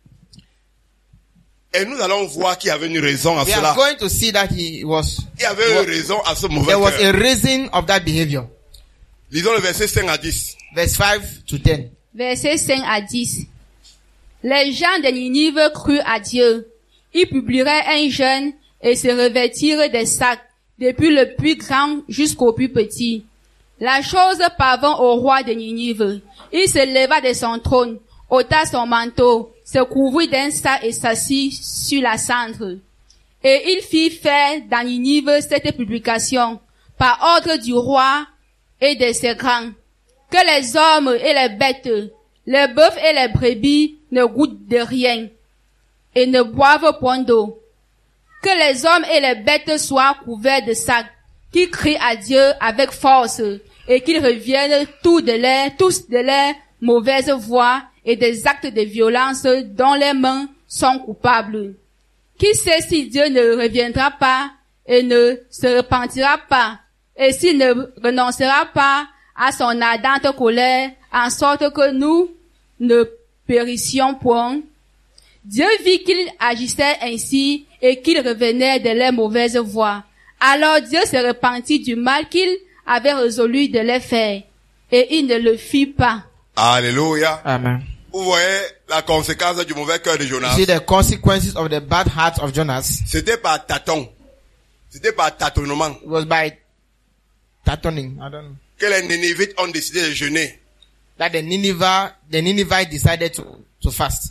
Et nous allons voir qu'il y avait une raison à We are cela. going to see that il y avait une raison à ce mauvais there was cœur. a reason of that behavior. Lisons le verset 5 à 10. Verse 5 to 10. Verset 5 à 10. Les gens de Ninive crurent à Dieu. Ils publieraient un jeûne et se revêtirent des sacs, depuis le plus grand jusqu'au plus petit. La chose parvint au roi de Ninive. Il se leva de son trône, ôta son manteau, se couvrit d'un sac et s'assit sur la cendre. Et il fit faire dans Ninive cette publication, par ordre du roi et de ses grands, que les hommes et les bêtes, les bœufs et les brebis ne goûtent de rien et ne boivent point d'eau. Que les hommes et les bêtes soient couverts de sacs, qu'ils crient à Dieu avec force et qu'ils reviennent tous de leur mauvaise voie et des actes de violence dont les mains sont coupables. Qui sait si Dieu ne reviendra pas et ne se repentira pas, et s'il ne renoncera pas à son ardente colère, en sorte que nous ne périssions point. Dieu vit qu'ils agissaient ainsi et qu'ils revenaient de leur mauvaise voie. Alors Dieu se repentit du mal qu'il avait résolu de les faire, et il ne le fit pas. Alléluia. Amen. Vous voyez la conséquence du mauvais cœur de Jonas. See the consequences of the bad heart of Jonas. C'était par tâton. C'était par tâtonnement It was by tatoning. I don't know. que les Nénévites ont décidé de jeûner. That the Ninevites decided to fast.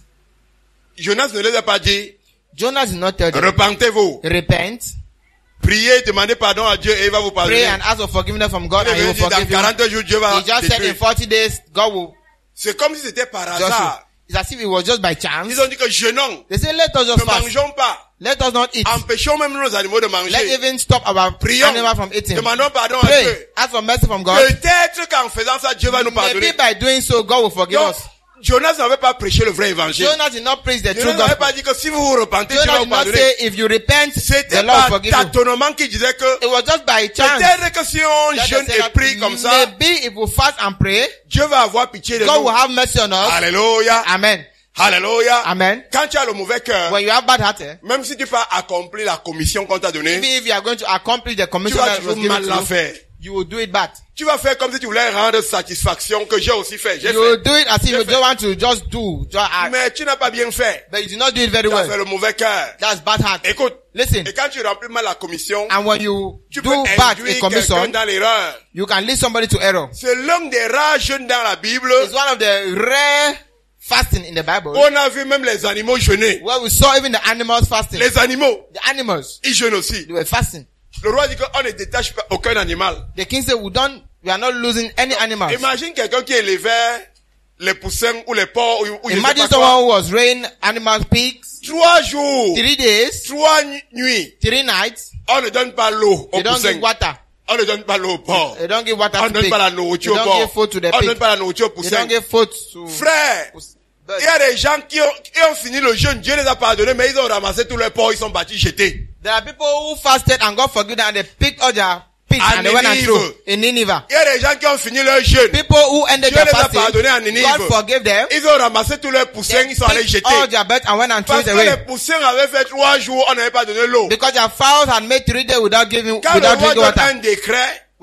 Jonas ne les a pas dit, Jonas did not tell them, repentez-vous, repent, priez, demandez pardon à Dieu et il va vous pray pardonner. and ask for forgiveness from God and Il he veut will dire, forgive dans you. 40 jours, Dieu va He just said in détruire. 40 days, God will C'est comme si c'était par just hasard. It's as if it was just by chance. Ils ont dit que jeûnons, They say, let us ne just fast. mangeons pas, Let us not eat. empêchons même nos animaux de Let manger. even stop our Prions, animal from eating. demandons pardon à Pray. Dieu. Ask for mercy from God. Peut-être qu'en faisant ça, Dieu va nous pardonner. Maybe by doing so, God will forgive Donc, us. Jonas n'avait pas prêché le vrai évangile. Jonas did not preach the true Jonas n'avait gospel. pas dit que si vous vous repentez, Dieu va Jonas vous did not pardonner. say, if you repent, C'était the Lord will par forgive you. tâtonnement qu'il disait que It was just by chance. peut-être que si on that jeûne they said et that prie comme ça, maybe if we fast and pray, Dieu va avoir pitié de God nous. will have mercy on us. Alléluia. Amen. Alléluia. Amen. Quand tu as le mauvais cœur, When you have bad heart, même si tu peux accomplir la commission qu'on t'a even donnée, if you are going to accomplish the tu commission vas that was toujours given mal to la you, faire. you will do it bad. Tu vas faire comme si tu voulais rendre satisfaction que j'ai aussi fait. J'ai You will fait. do it as if J'ai you fait. don't want to just do. Just act. Mais tu n'as pas bien fait. But you did not do it very Tu as fait well. le mauvais cœur. That's bad heart. Écoute. Listen. Et quand tu remplis mal la commission, And when you tu peux do bad induire a commission, quelqu'un dans l'erreur. you can lead somebody to error. C'est l'un des rares jeûnes dans la Bible It's one of the rare fasting in the Bible où on a vu même les animaux jeûner. where we saw even the animals fasting. Les animaux, The animals, ils jeûnent aussi. they were fasting. Le roi dit qu'on ne détache pas aucun animal. The king said, we are not losing any animals. Imagine quelqu'un qui élevait les poussins ou les porcs ou je sais Imagine pas someone quoi. who was raising animals, pigs, 3 jours, 3 days, 3 nuits, 3 nights, on ne donne pas l'eau aux they don't poussins. give water. On ne donne pas l'eau aux porcs. They don't give water On to ne donne pigs. pas la They nourriture aux don't give food porcs. to the On ne donne pig. pas la nourriture aux They poussins. don't give food to... Frère, il y a des gens qui ont fini le jeûne, Dieu les a pardonnés, mais ils ont ramassé tous leurs porcs, ils sont battus, jetés. There are people who fasted and God forgave them and they picked all their pigs À and they went and Ninive. threw in Nineveh. Il y a des gens qui ont fini leur jeûne. People who ended Dieu their les a pardonnés à fasting, Ninive. God forgave them. Ils ont ramassé tous leurs poussins, They ils sont allés picked jeter. all their birds and went and threw Parce it que les away. poussins avaient fait 3 jours, on n'avait pas donné l'eau. Because their fowls had made 3 days without Quand le drinking roi donne water. un décret,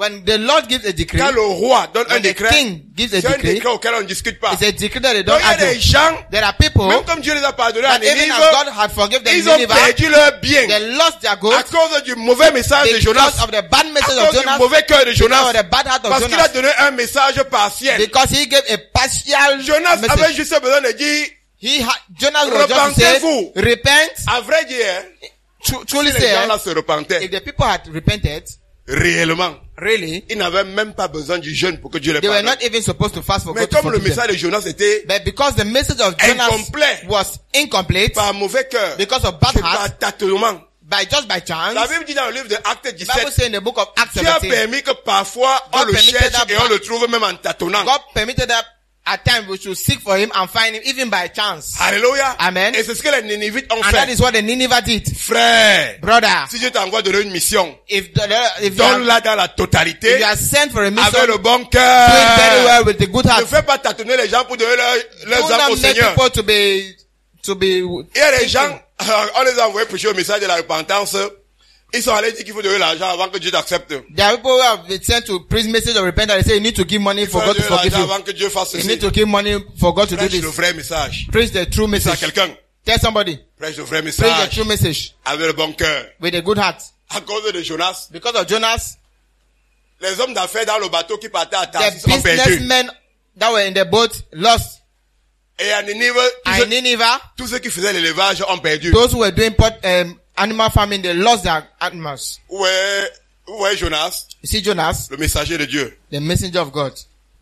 When the Lord gives a decree, Quand le roi donne un when the décret, king gives a c'est un decree, décret auquel on ne discute pas. it's a decree that they Donc don't il y a des argue. gens, There are people même comme Dieu les a pardonnés à that even Ninive, as God had forgiven them in ils ont Nineveh, perdu leur bien they lost their à goods cause du mauvais message de because Jonas, of the bad à message of cause du Jonas, mauvais cœur de because of Jonas, the bad heart of parce qu'il a Jonas, donné un message partiel. because he gave a partial Jonas avait message. juste besoin de dire, Jonas was just to say, Repentez-vous. repent. à vrai dire, Truly si les gens say, là se repentaient if the people had repented, réellement, really, ils n'avaient même pas besoin du jeûne pour que Dieu les they were pardonne. not even supposed to fast for Mais God to comme le forgive them. message de Jonas était But because the message of Jonas Incomplet. was incomplete, par mauvais cœur, because of bad c'est par heart, tâtonnement. just by chance, La Bible dit dans le livre de Actes the Bible 17, says in the book of Acts Dieu a 17, permis que parfois on God le permitted cherche that et on le trouve même en tâtonnant. God permitted that at times we should seek for him and find him even by chance. Alléluia. Amen. Et c'est ce que les Ninivites ont And that fait. is what the Nineveh did. Frère, Brother, si Dieu t'envoie donner une mission, if you are, donne-la dans la totalité, if you are sent for a mission, avec le do bon it very well cœur. with a good Ne heart. fais pas tâtonner les gens pour donner Do leurs âmes au not make Seigneur. people to be Il y a des gens, on les a envoyés prêcher le message de la repentance. Ils sont allés dire qu'il faut donner l'argent avant que Dieu t'accepte. There are people who have been sent to preach message of repentance. They say you need to give money Il for faut God to donner forgive l'argent you. avant que Dieu fasse You ceci. need to give money for God to do Prêche le this. vrai message. Preach the true Dis à message. quelqu'un. Tell somebody. Prêche le vrai Preach the message. true message Avec le bon cœur. with a good heart. À cause de Jonas, Because of Jonas, les hommes d'affaires dans le bateau qui partaient à the Tarsis ont perdu. businessmen that were in the boat lost. Et à Ninive, And in Nineveh, tous ceux qui faisaient l'élevage ont perdu. those who were doing animal farming, they lost their animals. Où est Jonas? You see Jonas, Le messager de Dieu. the messenger of God.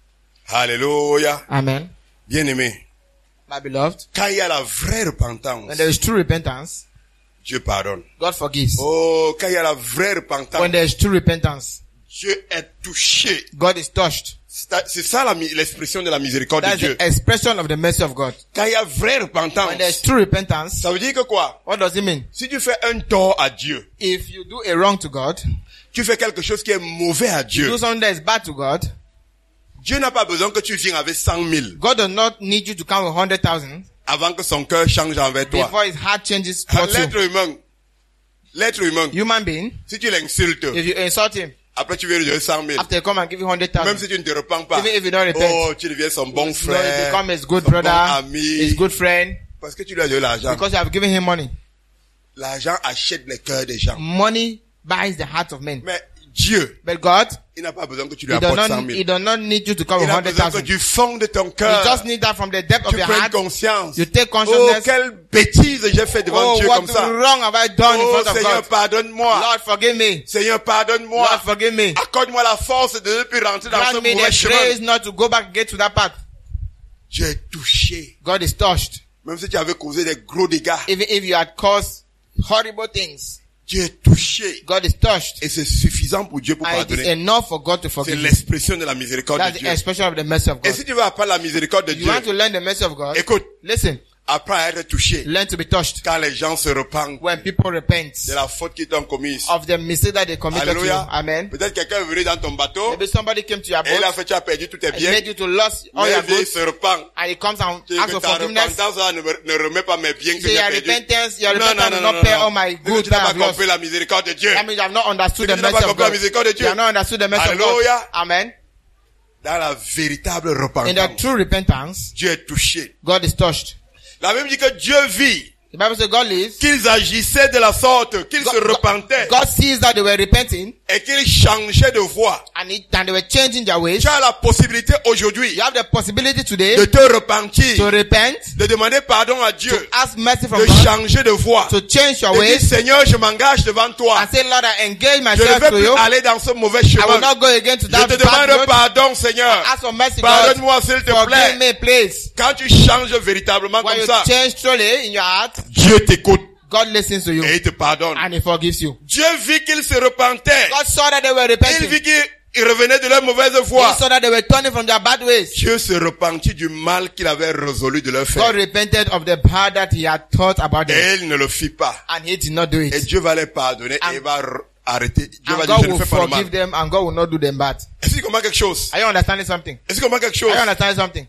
Alléluia. Amen. Bien-aimé. My beloved, Quand il y a la vraie repentance, when there is true repentance, Dieu pardonne. God forgives. Oh, quand il y a la vraie repentance, When there is true repentance, Dieu est touché. God is touched. C'est ça l'expression de la miséricorde de That's Dieu. the expression of the mercy of God. Quand il y a vraie repentance, When there is true repentance, ça veut dire que quoi? what does it mean? Si tu fais un tort à Dieu, If you do a wrong to God, tu fais quelque chose qui est mauvais à you Dieu, do something that is bad to God, Dieu n'a pas besoin que tu viennes avec 100 000 God does not need you to come with 100,000 avant que son cœur change envers toi. before his heart changes towards you. L'être humain, Human being, si tu l'insultes, if you insult him, après tu viens lui donner 100 000, after you come and give you même 100,000, si tu ne te repens pas, even if you don't repent, oh, tu deviens son bon you frère, become his good son bon brother, ami, his good friend, parce que tu lui as donné l'argent. because you have given him money. L'argent achète les cœurs des gens. Money buys the heart of men. Mais Dieu, But God, il n'a pas besoin que tu lui he does apportes 100 not, 000. he does not need you to come with Il a besoin que 100,000. du fond de ton You cœur, just need that from the depth of tu your prennes heart. conscience. You take Oh, consciousness. quelle bêtise j'ai fait devant Oh, Dieu what comme ça. wrong have I done in Oh, front of Seigneur, God? pardonne-moi. Lord, forgive me. Seigneur, pardonne-moi. Lord, forgive me. Accorde-moi la force de ne plus rentrer dans ce Grant me mauvais the chemin. grace not to go back again to that path. Dieu est touché. God is touched. Même si tu avais causé des gros dégâts, Even if you had caused horrible things, Dieu est touché. God is touched. Et c'est suffisant pour Dieu pour And it is pardonner. enough for God to C'est forgive you. l'expression de la miséricorde de That's the Dieu. expression of the mercy of Et God. si tu veux apprendre la miséricorde de You Dieu, want to learn the mercy of God? écoute, Listen, apprends à être touché learn to be touched. quand les gens se repentent When people repent de la faute qu'ils t'ont commise. of the mistake that they committed to you. Alléluia. Amen. Peut-être quelqu'un est venu dans ton bateau Maybe somebody came to your et il a boat fait, tu as perdu tous tes and biens. made you to lose all Mais your il goods, se repent. and he comes and Tu dis asks que for ta forgiveness. repentance là, ne remet pas mes biens que Say j'ai your perdus. repentance, your Non, repentance non, will non, not pay non, all my C'est que goods tu n'as that pas I've lost. compris la miséricorde de Dieu. That means you have not understood C'est the que tu n'as mercy pas of compris la God. miséricorde de You Dieu. have not understood the mercy of God. Alléluia. Amen. Dans la véritable In the repentance, true repentance, Dieu est touché. God is touched. La Bible dit que Dieu vit The Bible says God lives. qu'ils agissaient de la sorte, qu'ils se repentaient God sees that they were repenting et qu'ils changeaient de voie. and they were changing their ways. Tu as la possibilité aujourd'hui You have the possibility today de te repentir, to repent, de demander pardon à Dieu, to ask mercy from de God, changer de voie, to change your de dire ways, Seigneur, je m'engage devant toi. and say, Lord, I engage Je ne myself vais to plus you. aller dans ce mauvais I will chemin. not go again to Je that te bad demande road. pardon, Seigneur. Ask for mercy, God. Pardonne-moi, s'il te Forgive plaît. me, please. Quand tu changes véritablement When comme you ça, change truly in your heart, Dieu t'écoute God listens to you et il te pardonne. and He forgives you. Dieu vit qu'ils se repentaient. God saw that they were Il repenting. vit qu'ils revenaient de leur mauvaise He voie. saw that they were turning from their bad ways. Dieu se repentit du mal qu'il avait résolu de leur God faire. repented of the bad that He had thought about them, Et il ne le fit pas. and He did not do Et it. Dieu va les pardonner et il va arrêter. Dieu va And dire, God je ne will fais pas le mal. forgive them, and God will not do them bad. Est-ce que tu comprends quelque chose? Are you understanding something? Est-ce que tu comprends quelque chose? Are you understanding something?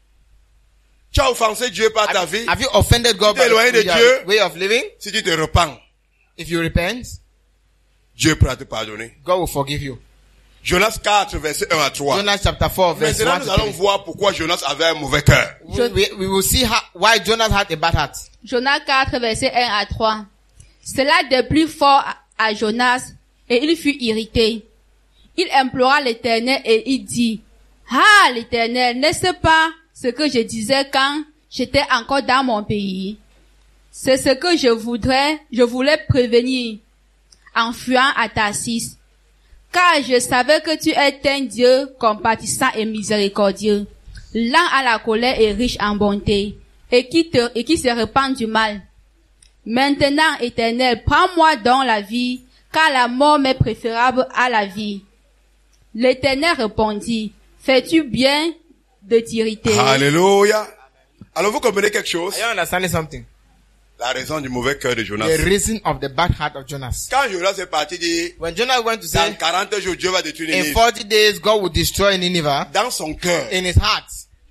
Tu as offensé Dieu par ta vie. Have you offended God Tu t'es éloigné de with your Dieu. way of living? Si tu te repens, If you repent, Dieu pourra te pardonner. God will forgive you. Jonas 4, verset 1 à 3. Jonas chapter 4 verse 1 Maintenant, nous to allons 3. voir pourquoi Jonas avait un mauvais cœur. We will see why Jonas had a bad heart. Jonas 4, verset 1 à 3. Cela déplut fort à Jonas, et il fut irrité. Il implora l'Éternel et il dit, « Ah, l'Éternel, n'est-ce pas ce que je disais quand j'étais encore dans mon pays? C'est ce que je voulais prévenir en fuyant à Tarsis. Car je savais que tu es un Dieu compatissant et miséricordieux, lent à la colère et riche en bonté, et qui se répand du mal. Maintenant, Éternel, prends-moi donc la vie, car la mort m'est préférable à la vie. » L'Éternel répondit, « Fais-tu bien de t'irriter? » Alléluia. Alors vous comprenez quelque chose? Are you understanding something? La raison du mauvais cœur de Jonas. The reason of the bad heart of Jonas. Quand Jonas est parti dire, When Jonas went to dans say, 40 jours, Dieu va détruire in Ninive. 40 days God will destroy Nineveh, Dans son cœur, in his heart,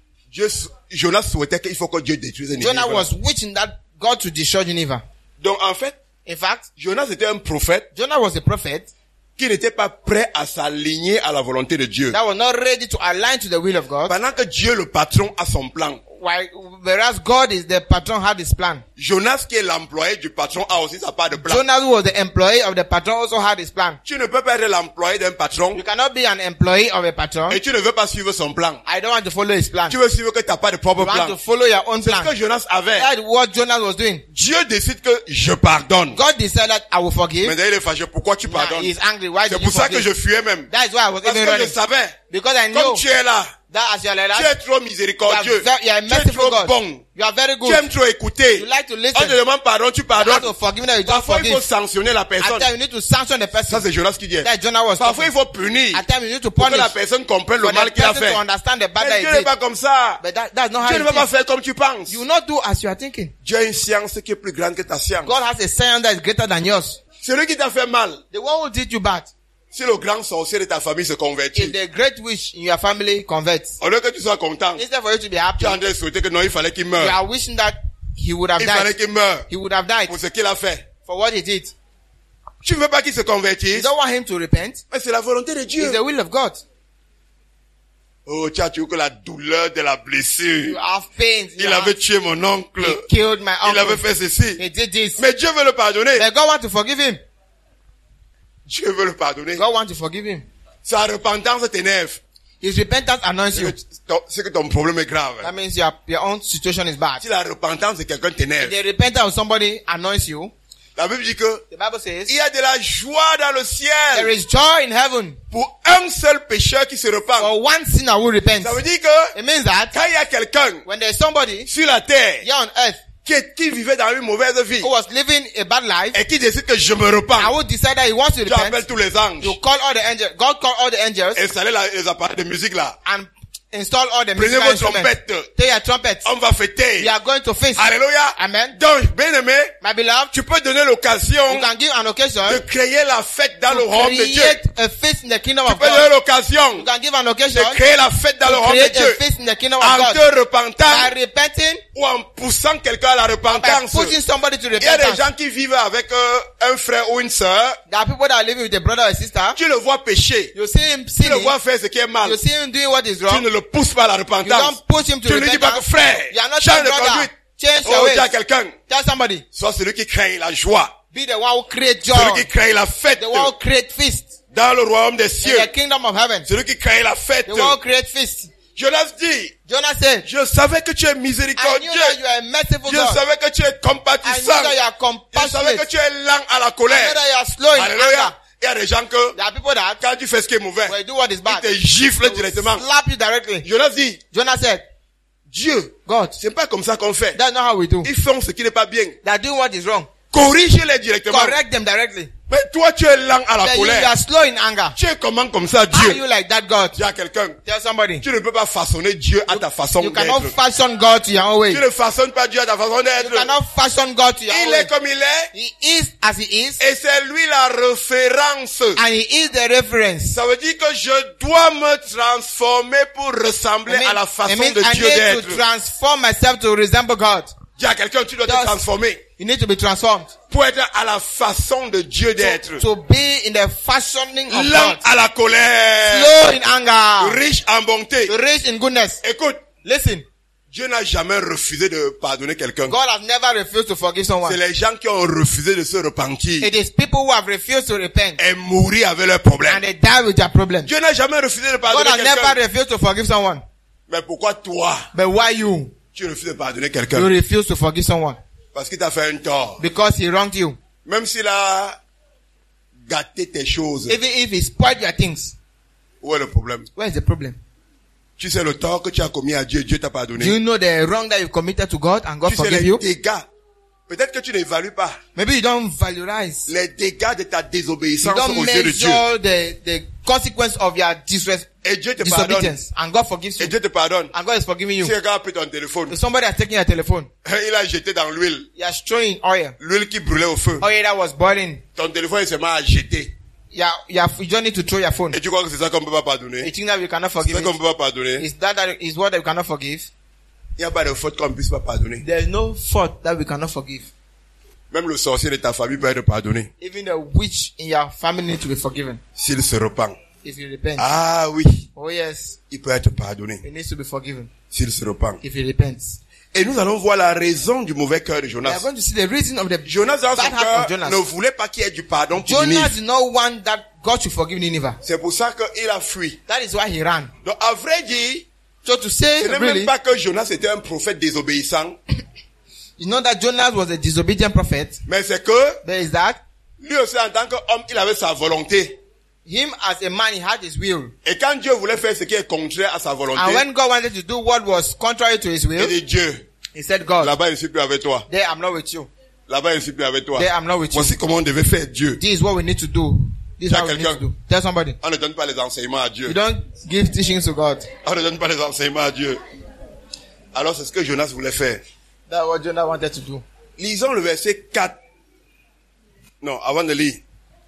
Jonas souhaitait qu'il faut que Dieu détruise Ninive. Jonah was wishing that God to destroy Nineveh. Donc en fait, In fact, Jonas était un prophète Jonah was a prophet qui n'était pas prêt à s'aligner à la volonté de Dieu. that was not ready to align to the will of God, Pendant que Dieu, le patron, a son plan. whereas God is the patron, had his plan. Jonas, qui est l'employé du patron, a aussi sa part de plan. Jonas, who was the employee of the patron, also had his plan. Tu ne peux pas être l'employé d'un patron You cannot be an employee of a patron. et tu ne veux pas suivre son plan. I don't want to follow his plan. Tu veux suivre que tu n'as pas de propre You want plan. to follow your own C'est ce plan. que Jonas avait. That's what Jonas was doing. Dieu décide que je pardonne. God decided I will forgive. Mais il est fâché. Pourquoi tu Now pardonnes? he's angry. Why C'est did you pour ça que forgive? je fuyais même. That is why I was Parce even que je running. savais. Because I know Comme tu es là, that as you are like tu that, es trop miséricordieux. you are a Tu es merciful trop God. bon. You are very Tu good. aimes trop écouter. You like to On te listen. demande pardon, tu You have pardonnes. to forgive me that you don't Parfois, il faut forgive. sanctionner la At personne. times you need to sanction the Ça, person. c'est Jonas qui dit. That Jonah was Parfois, il talking. faut punir At times you need to pour que punish la personne comprenne le for mal the qu'il a person fait. to understand the bad Mais that Dieu he n'est did. pas comme ça. But that's not how Dieu ne va it pas is. faire comme tu penses. You will not do as you are thinking. Dieu a une science qui est plus grande que ta science. God has a science that is greater than yours. Celui qui t'a fait mal, The one who did you bad, si le grand sorcier de ta famille se if convertit, the great witch in your family converts, au lieu que tu sois content, instead for you to be happy, tu es en train de souhaiter que non, il fallait qu'il you meure. are wishing that he would have Il fallait died. qu'il meure He would have died pour ce qu'il a fait. for what he did. Tu ne veux pas qu'il se You convertisse, don't want him to repent. mais c'est la volonté de It's Dieu. the will of God. Oh, tu as toujours que la douleur de la You blessure. have pains. Il avait tué mon oncle. He killed my Il avait uncle. fait ceci. He did this. Mais Dieu veut le pardonner. But God wants to forgive him. Dieu veut le pardonner. God wants to forgive him. Sa repentance t'énerve. His repentance annoys you. C'est que ton problème est grave. That means your own situation is bad. Si la repentance de quelqu'un If t'énerve, the repentance of somebody annoys you, la Bible dit que the Bible says, il y a de la joie dans le there ciel is joy in heaven pour un seul pécheur qui se repent. for one sinner who repents. Ça veut dire que It means that quand il y a quelqu'un when there is somebody sur la terre here on earth qui vivait dans une mauvaise vie who was living a bad life et qui décide que je me and repens, who decide that he wants to tu appelles repent, tous les anges, you call all the angels, God call all the angels installez les appareils de musique là, and install all the prenez musical vos instruments. trompettes, Take your trumpets. on va fêter. We are going to feast. Alléluia. Amen. Donc, bien aimé, My beloved, tu peux donner l'occasion you can give an occasion de créer la fête dans le to royaume de Dieu. create a feast in the kingdom Tu of peux donner God. l'occasion You can give an occasion de créer la fête dans le to royaume de create a Dieu feast in the kingdom of en God te repentant by repenting, ou en poussant quelqu'un à la by repentance. pushing somebody to Il y a des repentance. gens qui vivent avec un frère ou une sœur. There are people that are living with a brother or a sister. Tu le vois pécher. You see him Tu le sinning. vois faire ce qui est mal. You see him doing what is Tu wrong. ne le pousses pas à la You repentance. don't push him to Tu ne lui dis pas que repentance. frère, You are not change your de brother. conduite. Change your Oh, dis à ways. quelqu'un. Tell somebody. Sois celui qui craint la joie. Be the one who creates joy. Celui qui craint la fête The one who creates feast. dans le royaume des In cieux. the kingdom of heaven. Celui qui craint la fête. The one who creates feast. Jonas dit, Jonah said, je savais que tu es I knew miséricordieux. that you are a merciful Je God. savais que tu es I knew compatissant. that you are Je savais que compassionate. tu es lent à la I colère. know that you are slow in Alléluia. anger. Il y a des gens que, There are people that, quand tu fais ce qui est mauvais, when you do what is ils bad, te giflent they will directement. slap you directly. Jonas dit, Jonah said, Dieu, God, c'est pas comme ça qu'on fait. that's not how we do. Ils font ce qui n'est pas bien. They are doing what is wrong. Corrige-les directement. Correct them directly. Mais toi, tu es lent à la But you colère. are slow in anger. Tu es comment comme ça, How are Dieu? you like that, God? Dis à quelqu'un, Tell somebody. tu ne peux pas façonner Dieu à ta façon You cannot d'être. fashion God to your own way. Tu ne façonnes pas Dieu à ta façon You d'être. cannot fashion God to your own Il way. est comme il est, He is as he is, et c'est lui la référence. and he is the reference. Ça veut dire que je dois me transformer pour ressembler à la façon It means de I Dieu need to d'être. transform myself to resemble God. Dis à quelqu'un, tu dois te Just- transformer. You need to be transformed. pour être à la façon de Dieu d'être. To be in the fashioning of Lent God. à la colère, Slow in anger. riche en bonté. Rich in goodness. Écoute, Listen. Dieu n'a jamais refusé de pardonner quelqu'un. God has never refused to forgive C'est someone. les gens qui ont refusé de se repentir It is people who have refused to repent et mourir avec leurs and problèmes. they die with their problems. Dieu n'a jamais refusé de God pardonner has never quelqu'un. refused to forgive someone. Mais pourquoi toi, But why you? tu refuses de pardonner You quelqu'un? refuse to forgive someone. Parce qu'il t'a fait un tort. Because he wronged you. Même s'il a gâté tes choses. Even if he spoiled your things. Où est le problème? Where is the problem? Tu sais le tort que tu as commis à Dieu, Dieu t'a Do pardonné. you know the wrong that you committed to God and God Tu sais forgive les you? dégâts. Peut-être que tu n'évalues pas Maybe you don't valorize. les dégâts de ta You désobéissance don't aux yeux de Dieu. measure the consequence of your Et Dieu te pardonne. disobedience. And God forgives Et you. Dieu te pardonne. And God is forgiving you. Si quelqu'un a pris ton téléphone, If somebody has taken your telephone, il a jeté dans l'huile. you are throwing oil. L'huile qui brûlait au feu. Oil that was boiling. Ton téléphone il se met à jeter. You don't need to throw your phone. Et tu crois que c'est ça qu'on peut pas You pardonner? think that we cannot C'est forgive ça qu'on it? peut pas pardonner. Is what that we cannot forgive? Il n'y a pas de faute qu'on ne puisse pas pardonner. There is no fault that we cannot forgive. Même le sorcier de ta famille peut être pardonné. Even the witch in your family need to be forgiven. S'il se repent. If you repent. Ah oui, Oh yes, il peut être pardonné. it needs to be forgiven. S'il se repent. If he repents. Et nous allons voir la raison du mauvais cœur de We are Jonas. going to see the reason of the Jonas dans son bad heart cœur of Jonas. ne voulait pas qu'il y ait du pardon pour Jonas Ninive. did not want that God should forgive Nineveh. C'est pour ça qu'il a fui. That is why he ran. Donc à vrai dire, So to say, ce n'est really, même pas que Jonas était un prophète désobéissant, you know that Jonas was a disobedient prophet. mais c'est que There is that. lui aussi en tant qu'homme, il avait sa volonté. Him as a man, he had his will. Et quand Dieu voulait faire ce qui est contraire à sa volonté, And when God wanted to do what was contrary to his il will, dit Dieu, he said, God, là-bas je ne suis plus avec toi. there I'm not with you. Là-bas je ne suis plus avec toi. There I'm not with you. Voici comment on devait faire Dieu. This is what we need to do. This is Tell what we need quelqu'un. to do. Tell somebody. On ne donne pas les enseignements à Dieu. You don't give teachings to God. On ne donne pas les enseignements à Dieu. Alors c'est ce que Jonas voulait faire. That's what Jonah wanted to do. Lisons le verset 4. Non, avant de lire.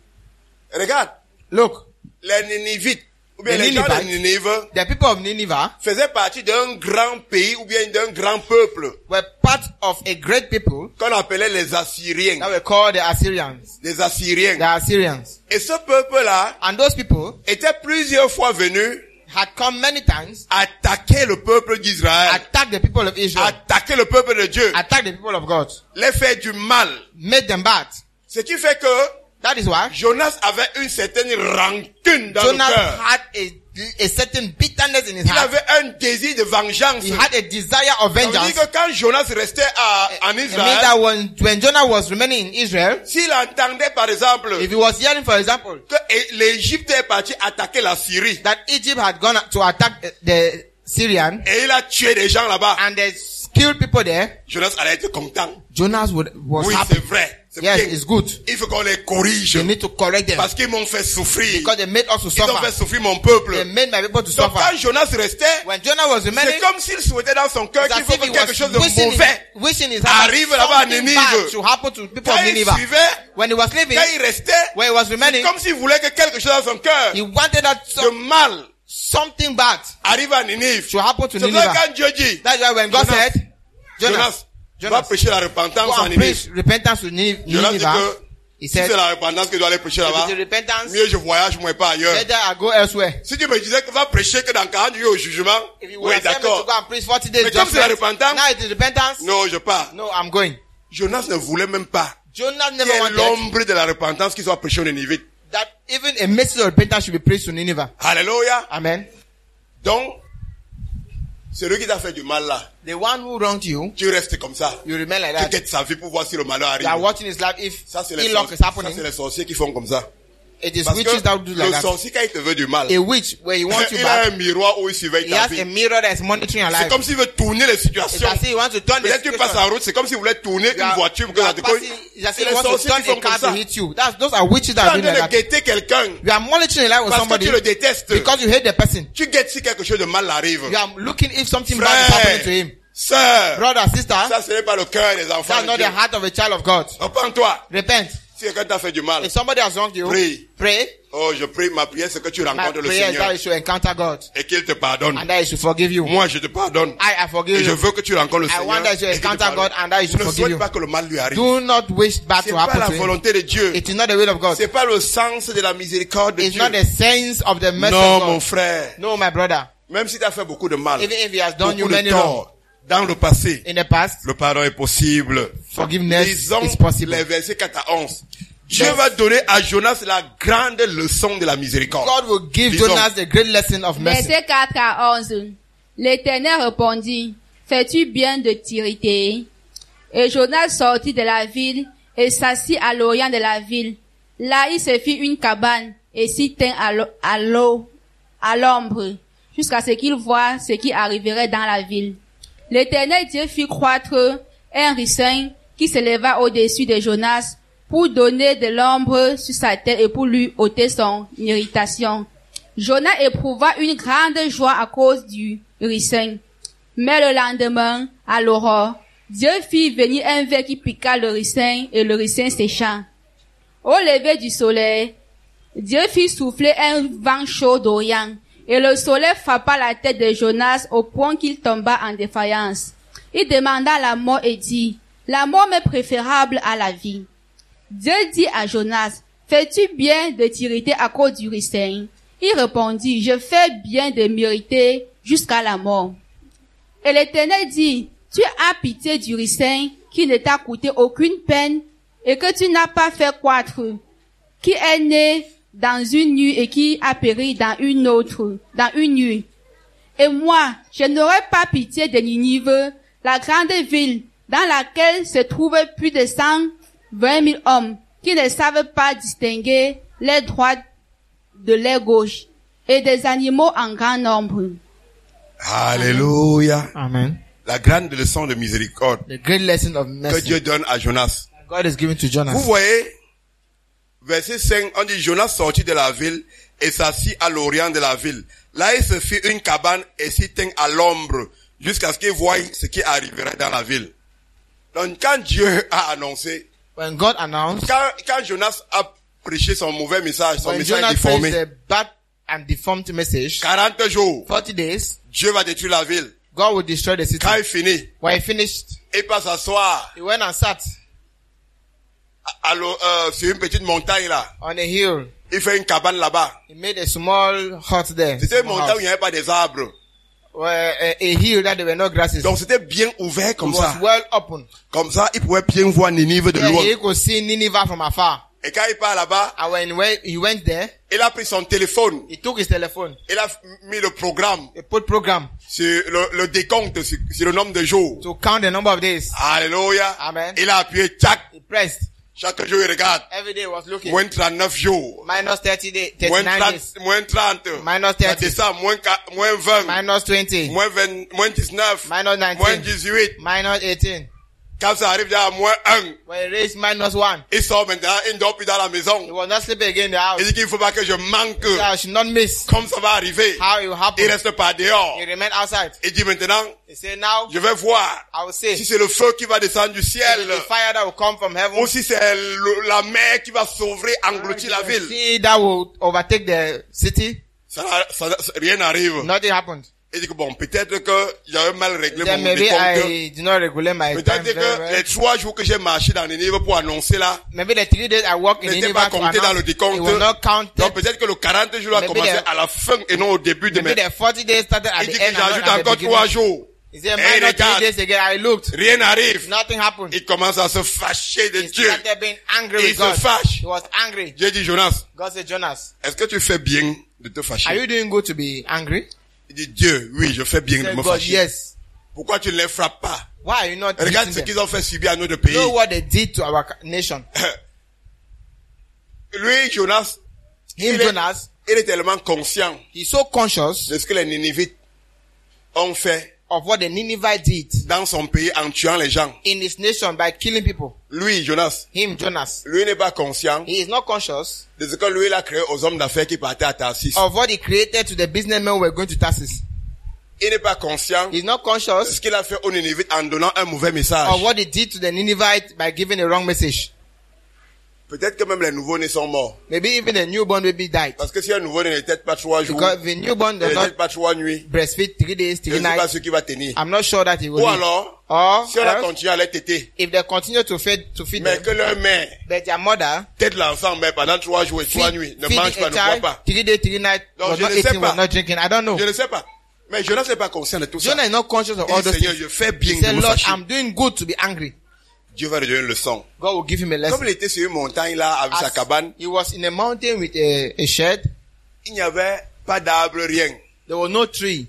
Regarde, Look, les Ninivites, ou bien The les gens de Ninevites. Ninive, the people of Nineveh faisaient partie d'un grand pays ou bien d'un grand peuple were part of a great people qu'on appelait les Assyriens. that were called the Assyrians. Les Assyriens. The Assyrians. Et ce peuple-là And those people était plusieurs fois venu had come many times, attaquer le peuple d'Israël, attacked the people of Israel, attaquer le peuple de Dieu, attacked the people of God, les faire du mal. made them bad. Ce qui fait que That is why Jonas avait une certaine rancune dans Jonas le cœur. had a certain bitterness in his Il heart. avait un désir de vengeance. He had a desire of Ça veut vengeance. dire que quand Jonas restait en It means Israël, that when Jonah was remaining in Israel, s'il entendait par exemple if he was hearing, for example, que l'Égypte est parti attaquer la Syrie that Egypt had gone to attack the Syrian et il a tué des gens là-bas, and they killed people there, Jonas allait être content. Jonas was Oui, happy. c'est vrai. C'est Yes, bien. it's good. Il faut qu'on les corrige You need to correct them parce qu'ils m'ont fait souffrir. because they made us to Ils ont fait suffer. souffrir mon peuple. They made my people to Donc suffer. quand Jonas restait, When Jonah was remaining, c'est comme s'il souhaitait dans son cœur it's qu'il as faut if que he quelque chose de was mauvais wishing his heart arrive là-bas à something Ninive. bad should happen to people Quand of il Nineveh. suivait, When he was living, quand il restait, when he was remaining, comme s'il voulait que quelque chose dans son cœur he wanted that de mal something bad arrive à Ninive. should happen to C'est pour ça Nineveh. que quand Dieu dit, That's why when God Jonas, said, Jonas, va prêcher la repentance go à and Ninive. preach repentance to Jonas dit Nineveh, que he si said, c'est la repentance que je dois aller prêcher là-bas, if it's repentance, mieux je voyage, moi pas ailleurs. better I go elsewhere. Si tu me disais que va prêcher que dans 40 jours au jugement, If you oui, were sent me to d'accord. go and preach 40 days Mais comme c'est la judgment, repentance, now it is repentance, non, je pars. no, I'm going. Jonas ne voulait même pas Jonah qu'il y never ait wanted l'ombre de la repentance qui soit prêchée au Ninive. that even a message of repentance should be preached to Nineveh. Alléluia. Amen. Donc, celui qui t'a fait du mal là, The one who wronged you, tu restes comme ça. you remain like Tu that. quittes sa vie pour voir si le malheur You are arrive. watching his life. If Ça, c'est les, ill luck is ça, happening, c'est les sorciers qui font comme ça. it is Parce witches that do que like le that. sorcier, quand il te veut du mal, A witch, where he wants you il a un back, miroir où il surveille he ta has vie. a mirror that is monitoring your C'est life. comme s'il veut tourner les It's situations. as if he wants to turn the Peut-être tu passes situation. en route, c'est comme s'il voulait tourner You une are- voiture pour que you ça are te cogne. passing- it's as C'est if he les wants to sorciers turn qui font a car comme to ça. hit you. Those are witches Tu es that en are doing train like de that. guetter quelqu'un You are monitoring the life with parce que somebody tu le détestes. because you hate the person. Tu guettes si quelque chose de mal arrive. You are looking if something bad is happening to Frère, him. sœur, Brother, sister, ça ce n'est pas le cœur des enfants that's de not Dieu. the heart of a child of God. Repends-toi. Repent. Si quelqu'un t'a fait du mal, If somebody has wronged you, prie. pray. Oh, je prie, ma prière, c'est que tu My rencontres le prayer is Seigneur that you should encounter God et qu'il te pardonne. and that He should forgive you. Moi, je te pardonne. I forgive Et je you. veux que tu rencontres le I Seigneur. want that you et qu'il te encounter pardonne. God and that He should Ne forgive souhaite you. pas que le mal lui arrive. Do not wish bad C'est to pas happen la to him. volonté de Dieu. It is not the will of God. C'est pas le sens de la miséricorde de It's Dieu. not the sense of the mercy Non, of mon God. frère. No, my brother. Même si tu as fait beaucoup de mal, Even if He has done you beaucoup de many wrong tort dans le passé, in the past, le pardon est possible. forgiveness Lisons is possible. les versets 4 à 11. Dieu va donner à Jonas la grande leçon de la miséricorde. God will give Lisons. Jonas the great lesson of mercy. Verset 4 à 11. L'Éternel répondit, fais-tu bien de t'irriter? Et Jonas sortit de la ville et s'assit à l'orient de la ville. Là, il se fit une cabane et s'y tint à l'ombre, jusqu'à ce qu'il voie ce qui arriverait dans la ville. L'Éternel Dieu fit croître un ricin qui s'éleva au-dessus de Jonas pour donner de l'ombre sur sa tête et pour lui ôter son irritation. Jonas éprouva une grande joie à cause du ricin. Mais le lendemain, à l'aurore, Dieu fit venir un ver qui piqua le ricin et le ricin sécha. Au lever du soleil, Dieu fit souffler un vent chaud d'Orient et le soleil frappa la tête de Jonas au point qu'il tomba en défaillance. Il demanda la mort et dit, la mort m'est préférable à la vie. Dieu dit à Jonas, fais-tu bien de t'irriter à cause du ricin? Il répondit, je fais bien de m'irriter jusqu'à la mort. Et l'Éternel dit, tu as pitié du ricin qui ne t'a coûté aucune peine et que tu n'as pas fait croître, qui est né dans une nuit et qui a péri dans une nuit. Et moi, je n'aurai pas pitié de Ninive, la grande ville dans laquelle se trouvent plus de 120 000 hommes qui ne savent pas distinguer l'aile droite de l'aile gauche et des animaux en grand nombre. Alléluia. Amen. La grande leçon de miséricorde The great lesson of que mercy Dieu donne à Jonas. God is giving to Vous Jonas. voyez, verset 5, on dit Jonas sortit de la ville et s'assit à l'orient de la ville. Là, il se fit une cabane et s'y tint à l'ombre jusqu'à ce qu'il voie ce qui arriverait dans la ville. Donc, quand Dieu a annoncé, When God announced, quand Jonas a prêché son mauvais message, son when message Jonas déformé, preached the bad and deformed message, 40 jours, 40 days, Dieu va détruire la ville. God will destroy the city. Quand il finit, When he finished, il passe s'asseoir he went and sat sur une petite montagne là. on a hill. Il fait une cabane là-bas. He made a small hut there. C'était une small montagne où house. il n'y avait pas des arbres. A hill that there were no grasses. Donc c'était bien ouvert It comme was ça. well open. Comme ça, il pouvait bien voir Ninive de Yeah, loin. he could see Nineveh from afar. Et quand il part là-bas, And when he went there, il a pris son téléphone. he took his telephone. Il a mis le programme He put program sur le décompte, sur le nombre de jours. to count the number of days. Alléluia. Amen. Il a appuyé tchac. He pressed. Chaque jour, il regarde. Every day he was looking. Moins 39 jours. Minus 30 days, Moins 39 30. days. Moins 30. Minus Ça 30. descend. Moins 20. Minus 20. Moins 20. Moins 19. Minus 19. Moins 18. Minus 18. Quand ça arrive à moins 1, When he reached minus 1, il sort maintenant, il ne dort plus dans la he maison. was not sleeping again in the house. Il dit qu'il ne faut pas que je manque. So I should not miss Comme ça va arriver. how it will happen. Il reste pas dehors. He remained outside. Il dit maintenant, He said, now je vais voir I will see si c'est le feu qui va descendre du ciel the fire that will come from heaven. ou si c'est la mer qui va s'ouvrir, engloutir la ville. See that will overtake the city. Rien n'arrive. Nothing happened. Il dit que bon, peut-être que j'avais mal réglé Then mon maybe décompte. I did not regulate my time Peut-être very que well. les 3 jours que j'ai marché dans Ninive pour annoncer là, Maybe the 3 days I worked in n'étaient Nineveh pas to comptés dans le announce, décompte. it will not count. Donc peut-être que le 40 jours a Maybe commencé the- à la fin et non au début de Maybe mai. the 40 days started at Il the dit end que and not j'ajoute at the encore 3 beginning. jours. He said, Et minus 3 regarde, days again, I looked. rien n'arrive. Nothing happened. Il commence à se fâcher de He Dieu. started being angry Il with se God. fâche. He was angry. Dieu dit, Jonas, God said, Jonas, est-ce que tu fais bien de te are fâcher? you doing good to be angry? Il dit, Dieu, oui, je fais He bien de said, me God, fâcher. yes. Pourquoi tu ne les frappes pas? Why are you not Regarde hitting ce them? qu'ils ont fait subir à notre pays. Know what they did to our nation. Lui, Jonas, Him, il est- Jonas, il est tellement conscient he's so conscious de ce que les Ninivites ont fait of what the Ninevites did dans son pays en tuant les gens. in his nation by killing people. Lui, Jonas, Him, Jonas, lui n'est pas conscient he is not conscious de ce que lui il a créé aux hommes d'affaires qui partaient à Tarsis. of what he created to the businessmen who were going to Tarsus. Il n'est pas conscient He's not de conscious ce qu'il a fait aux Ninivites en donnant un mauvais message. of what he did to the Ninevites by giving a wrong message. Peut-être que même les nouveaux-nés sont morts. Maybe even the newborn baby died. Parce que si un nouveau-né ne tête pas 3 jours, Because the newborn ne does not tête pas 3 nuits, breastfeed 3 days, je 3 ne sais pas nights, ce qui va tenir. I'm not sure that he will Ou live. alors, Or si on a else, continué à les téter, if they continue to feed mais them, que leur mère but their mother tête l'enfant, mais pendant 3 jours et 3 nuits, ne mange feeding pas, a ne boit child pas. 3 days, 3 nights, Donc, was je not ne sais eating, pas. was not drinking. I don't know. Je ne sais pas. Mais Jonas n'est pas conscient de tout ça. Jonah is not conscious of all Il dit, those Seigneur, things. je fais bien He de said, me Lord, fâcher. I'm doing good to be angry. Dieu va lui donner une leçon. God will give him a lesson. Comme il était sur une montagne là, avec sa As cabane, he was in a mountain with a shed, il n'y avait pas d'arbre, rien. there was no tree.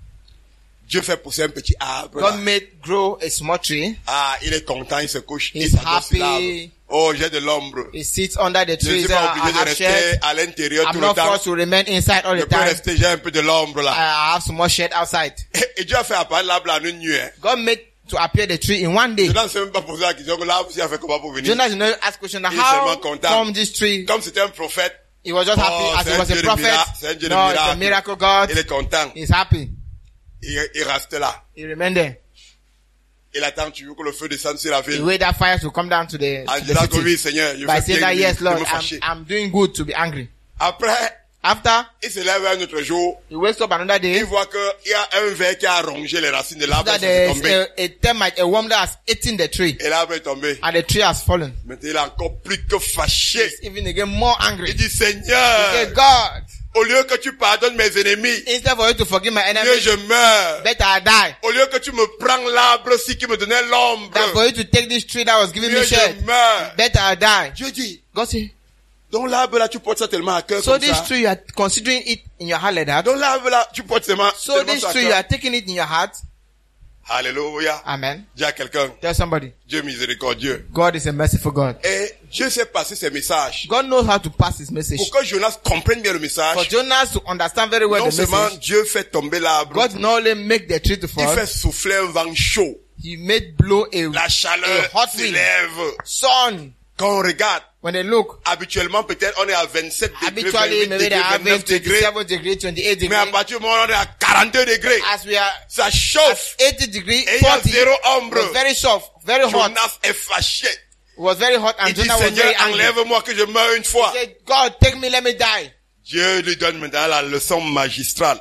Dieu fait pousser un petit arbre. God Là. made grow a small tree. Ah, il est content, il se couche. He's il s'adosse sur happy. l'arbre. Oh, j'ai de l'ombre. He sits under the Je ne tree. suis He said, pas I obligé de have rester shed. à l'intérieur tout I'm le not temps. forced to remain inside all Je the peux time. rester, j'ai un peu de l'ombre là. I have some more shed outside. Et Dieu a fait apparaître l'arbre en une nuit. Hein. God made to appear the tree in one day. Jonas ne s'est même pas posé la question que l'arbre s'est fait comment pour venir. Jonas did not ask question, Il est how seulement content. come this tree? Comme c'était un prophète, He was just happy Oh, as c'est he un was Dieu a de prophet. miracle, c'est un Dieu de No, it's a miracle. miracle God. il est content. He's happy. Il reste là. He remained there. Il attend toujours que le feu descende sur la He ville. wait that fire to come down to the En disant que oui, city. Seigneur, je By fais saying bien that, de yes, Lord, me fâcher. I'm doing good to be angry. Après, After, il se lève un autre jour. he wakes up another day. Il voit qu'il y a un ver qui a rongé les racines de l'arbre. That Ça s'est there tombé. is a termite, a worm that has eaten the tree. Et l'arbre est tombé. And the tree has fallen. Maintenant, il est encore plus que fâché. He's even again more angry. Il dit, He Seigneur, said, God, au lieu que tu pardonnes mes ennemis, instead for you to forgive my mieux enemies, je meurs. better I die. Au lieu que tu me prends l'arbre aussi qui me donnait l'ombre, Than for you to take this tree that was giving me mieux shade, je meurs. better I die. Dieu dit, God said, donc l'arbre là, tu portes ça tellement à cœur so comme this ça. tree you are considering it in your heart like that. Donc l'arbre là, tu portes tellement, So tellement this ça à tree you cœur. are taking it in your heart. Alléluia. Amen. Dis à quelqu'un, Tell somebody, Dieu miséricordieux. God is a merciful God. Et Dieu sait passer ses messages. God knows how to pass his message. Pour que Jonas comprenne bien le For message, Jonas to understand very well non the seulement message, Dieu fait tomber l'arbre, God not only make the tree to il fall, fait souffler un vent chaud. he made blow La a chaleur hot wind. s'élève. sun. Quand on regarde, When they look, habituellement peut-être on est à 27 degrés, habitually 28 maybe they degrés, have 29 degrés. 27 degrés, 28 Mais à degrés. partir du moment où on est à 42 degrés, As we are ça at chauffe. 80 degrés, Et il y a 40, zéro it ombre. was very soft, very hot. Jonas est fâché. It was very hot and Il dit, Jonah was Seigneur, very angry. enlève-moi que je meure une fois. He said, God, take me, let me die. Dieu lui donne maintenant la leçon magistrale.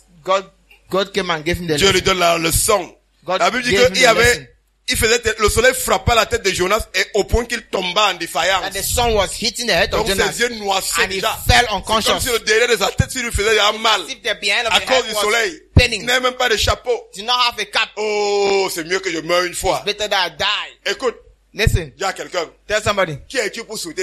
God came and gave him the Dieu lui lesson. donne la leçon. God La Bible dit gave him qu'il the avait, lesson. il faisait, le soleil frappa la tête de Jonas et au point qu'il tomba en défaillance. And the sun was hitting the head of Donc Jonas. ses yeux noissaient And he déjà. fell C'est comme unconscious. si le derrière de sa tête, s'il lui faisait déjà mal. As if the behind of À the cause head du was soleil. paining. Il n'a même pas de chapeau. Did not have a cap. Oh, c'est mieux que je meure une fois. Better that I die. Écoute, Listen, dis à quelqu'un, tell somebody, qui es-tu pour souhaiter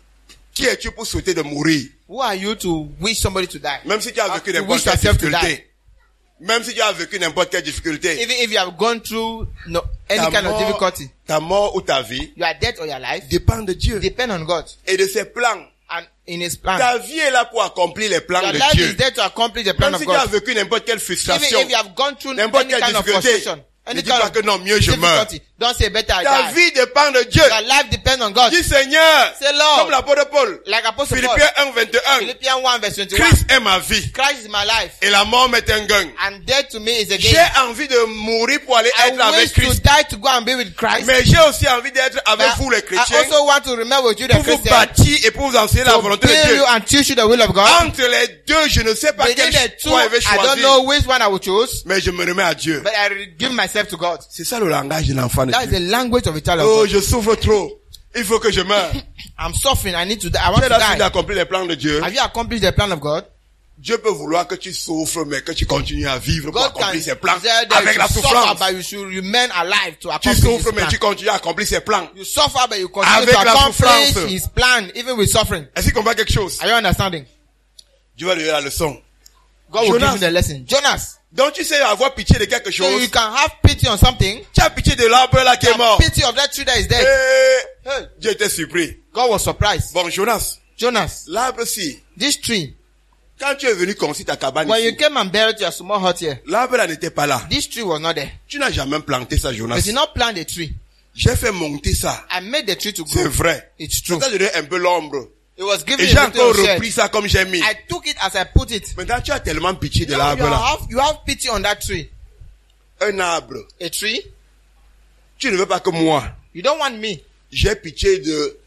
de mourir? who are you to wish somebody to die? Même si tu as vécu To n'importe wish quelle yourself to die. difficulté. Même si tu as vécu n'importe quelle difficulté. Even if you have gone through any kind of difficulty, ta mort ou ta vie your death or your life dépend de Dieu depend on God et de ses plans. and in His plan. Ta vie est là pour accomplir les plans Your de life Dieu. is there to accomplish the plan Même of si tu as God. vécu n'importe quelle Even frustration, if you have gone through n'importe any quelle kind of difficulté, frustration, ne any dis kind pas of que non, mieux je meurs. difficulty, don't say better I Ta die. vie dépend de Dieu. Your life depends on God. Dis Seigneur, Say Lord, comme l'apôtre Paul, like Apostle Paul, Philippiens 1:21, Philippians 1 verse 21. Christ est ma vie Christ is my life, et la mort m'est un gain. and death to me is a J'ai gain. envie de mourir pour aller être I avec wish to Christ. die to go and be with Christ. Mais j'ai aussi envie d'être avec vous les I chrétiens also want to remain with you, the pour vous Christians, bâtir et pour vous enseigner la to volonté de build Dieu. you and teach you the will of God. Entre les deux, je ne sais pas Within quel the two, choix je vais I don't choisir, know which one I will choose, mais je me remets à Dieu. but I give myself to God. C'est ça le langage de l'enfant de That is Dieu. the language of a child of Oh, God. je souffre trop. Il faut que je meure. I'm suffering. I need to die. I want Tu to as fini die. d'accomplir les plans de Dieu. Have you accomplished the plan of God? Dieu peut vouloir que tu souffres, mais que tu continues à vivre pour God can accomplir ses plans desire that avec you la suffer, souffrance. but you should remain alive to Tu accomplish souffres, His mais plan. tu continues à accomplir ses plans. You suffer, but you continue Avec to la accomplish souffrance. His plan, even with suffering. Est-ce qu'il comprend quelque chose? Are you understanding? Dieu va lui donner la leçon. God will Jonas. give you the lesson. Jonas, Donc tu sais avoir pitié de quelque so chose. you can have pity on something. Tu as pitié de l'arbre là qui est Have mort. pity of that tree that is dead. Et Hey, Dieu était surpris. God was surprised. Bon, Jonas, Jonas, l'arbre-ci, this tree, quand tu es venu construire ta cabane when you ici, came and buried your small hut here, l'arbre là n'était pas là. this tree was not there. Tu n'as jamais planté ça, Jonas. But you not plant the tree. J'ai fait monter ça. I made the tree to C'est grow. vrai. It's true. Ça t'a donné un peu l'ombre. It was given Et j'ai a encore little repris shade. ça comme j'ai mis. I took it as I put it. Maintenant, tu as tellement pitié de Now l'arbre là. you have pity on that tree. Un arbre. A tree. Tu ne veux pas que moi, You don't want me. j'ai pitié de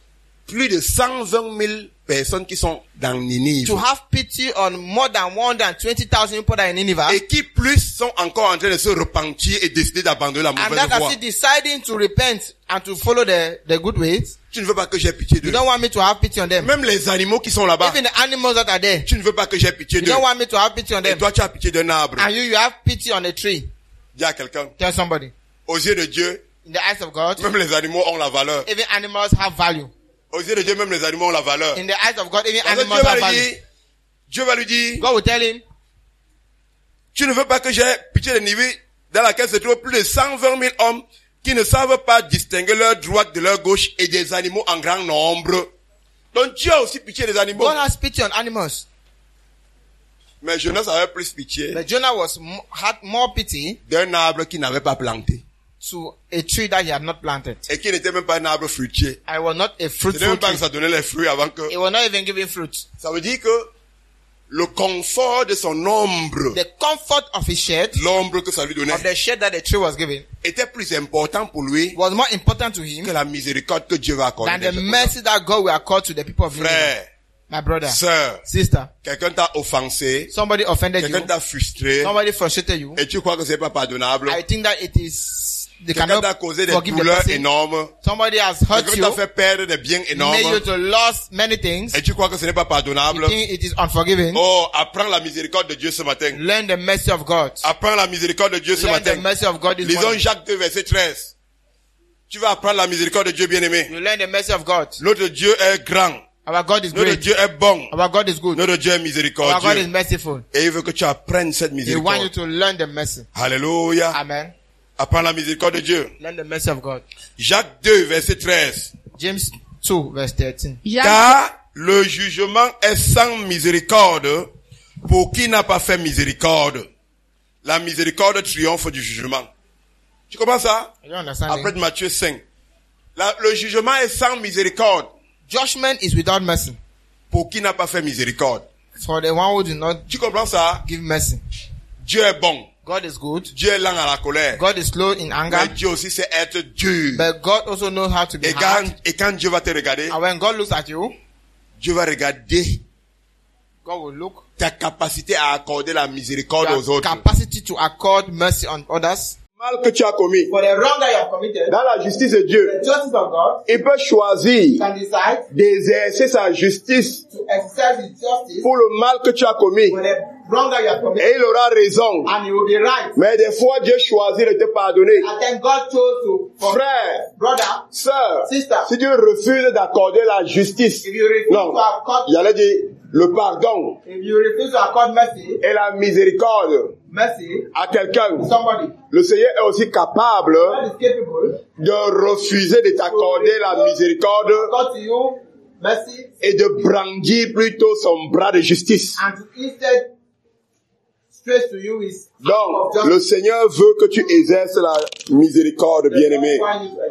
plus de 120 000 personnes qui sont dans Ninive. To have pity on more than 120,000 people that are in Nineveh. Et qui plus sont encore en train de se repentir et décider d'abandonner la And mauvaise that are voie. still deciding to repent and to follow the good ways. Tu ne veux pas que j'ai pitié You d'eux. don't want me to have pity on them. Même les animaux qui sont là-bas, Even the animals that are there. tu ne veux pas que j'ai pitié You d'eux. don't want me to have pity on Et them. toi, tu as pitié d'un arbre. And you have pity on a tree. Dis à quelqu'un, Tell somebody. aux yeux de Dieu, In the eyes of God, même les animaux ont la valeur. even animals have value. Aux yeux de Dieu, même les animaux ont la valeur. In the eyes of God, even Parce que animals have value. Dieu va lui dire, God will tell him, tu ne veux pas que j'ai pitié de Ninive dans laquelle se trouvent plus de 120 000 hommes qui ne savent pas distinguer leur droite de leur gauche et des animaux en grand nombre. Donc Dieu a aussi pitié des animaux. God has pity on animals. Mais Jonas avait plus pitié But Jonah had more pity d'un arbre qu'il n'avait pas planté. to a tree that he had not planted. Et qui n'était même pas un arbre fruitier. I was not a C'était fruitful même pas que tree. ça donnait les fruits avant que... It was not even giving fruit. Ça veut dire que le confort de son ombre, The comfort of his shed, l'ombre que ça lui donnait, of the shed that the tree was giving, était plus important pour lui was more important to que him la miséricorde que Dieu va accorder. than the des gens. mercy that God will accord to the people of Nineveh. Frère, My brother, sœur, sister, quelqu'un t'a offensé, somebody offended quelqu'un you, t'a frustré, somebody frustrated you. et tu crois que c'est pas pardonnable. I think that it is, they Quelqu'un t'a cannot causé des forgive the douleurs person. énormes. Somebody has hurt Quelqu'un you, t'a fait perdre des biens made you énormes. to lose many things. Et tu crois que ce n'est pas pardonnable. You think it is unforgiving. Oh, apprends la miséricorde de Dieu ce matin. Learn the mercy of God. Apprends la miséricorde de Dieu ce Learn the matin. mercy of God this Lisons morning. Jacques 2, verset 13. Tu vas apprendre la miséricorde de Dieu, bien-aimé. You learn the mercy of God. Notre Dieu est grand. Our God is Notre great. Dieu est bon. Our God is good. Notre Dieu est Our God is miséricordieux. merciful. Et il veut que tu apprennes cette He wants you miséricorde. to learn the mercy. Alléluia. Amen. Apprends la miséricorde de Dieu. Learn the mercy of God. Jacques 2, verset 13. James 2 verse 13. Jacques, Car le jugement est sans miséricorde pour qui n'a pas fait miséricorde. La miséricorde triomphe du jugement. Tu comprends ça? You understand? Après Matthieu 5. Le jugement est sans miséricorde Judgment is without mercy pour qui n'a pas fait miséricorde. for the one who did not Tu comprends ça? give mercy. Dieu est bon. God is good. Dieu est lent à la colère. God is slow in Mais anger. Dieu aussi sait être dur. But God also knows how to be hard. Et quand Dieu va te regarder, And when God looks at you, Dieu va regarder God will look ta capacité à accorder la miséricorde aux your autres. capacity to accord mercy on others. Mal que tu as commis For the wrong that you have committed, dans la justice de Dieu, the justice of God il peut choisir can decide d'exercer sa justice to exercise his justice pour le mal que tu as commis. for the wrong that you have committed. Et il aura raison. And he will be right. Mais des fois, Dieu choisit de te pardonner. And then God chose to forgive. Frère, Brother, sœur, sister, si Dieu refuse d'accorder la justice, if you refuse non, to accord, j'allais dire le pardon if you refuse to accord mercy, et la miséricorde mercy, à quelqu'un, somebody, le Seigneur est aussi capable God is capable de refuser de t'accorder la miséricorde God to you mercy et de brandir plutôt son bras de justice. and to instead straight to you is Donc, le Seigneur veut que tu exerces la miséricorde, bien-aimé.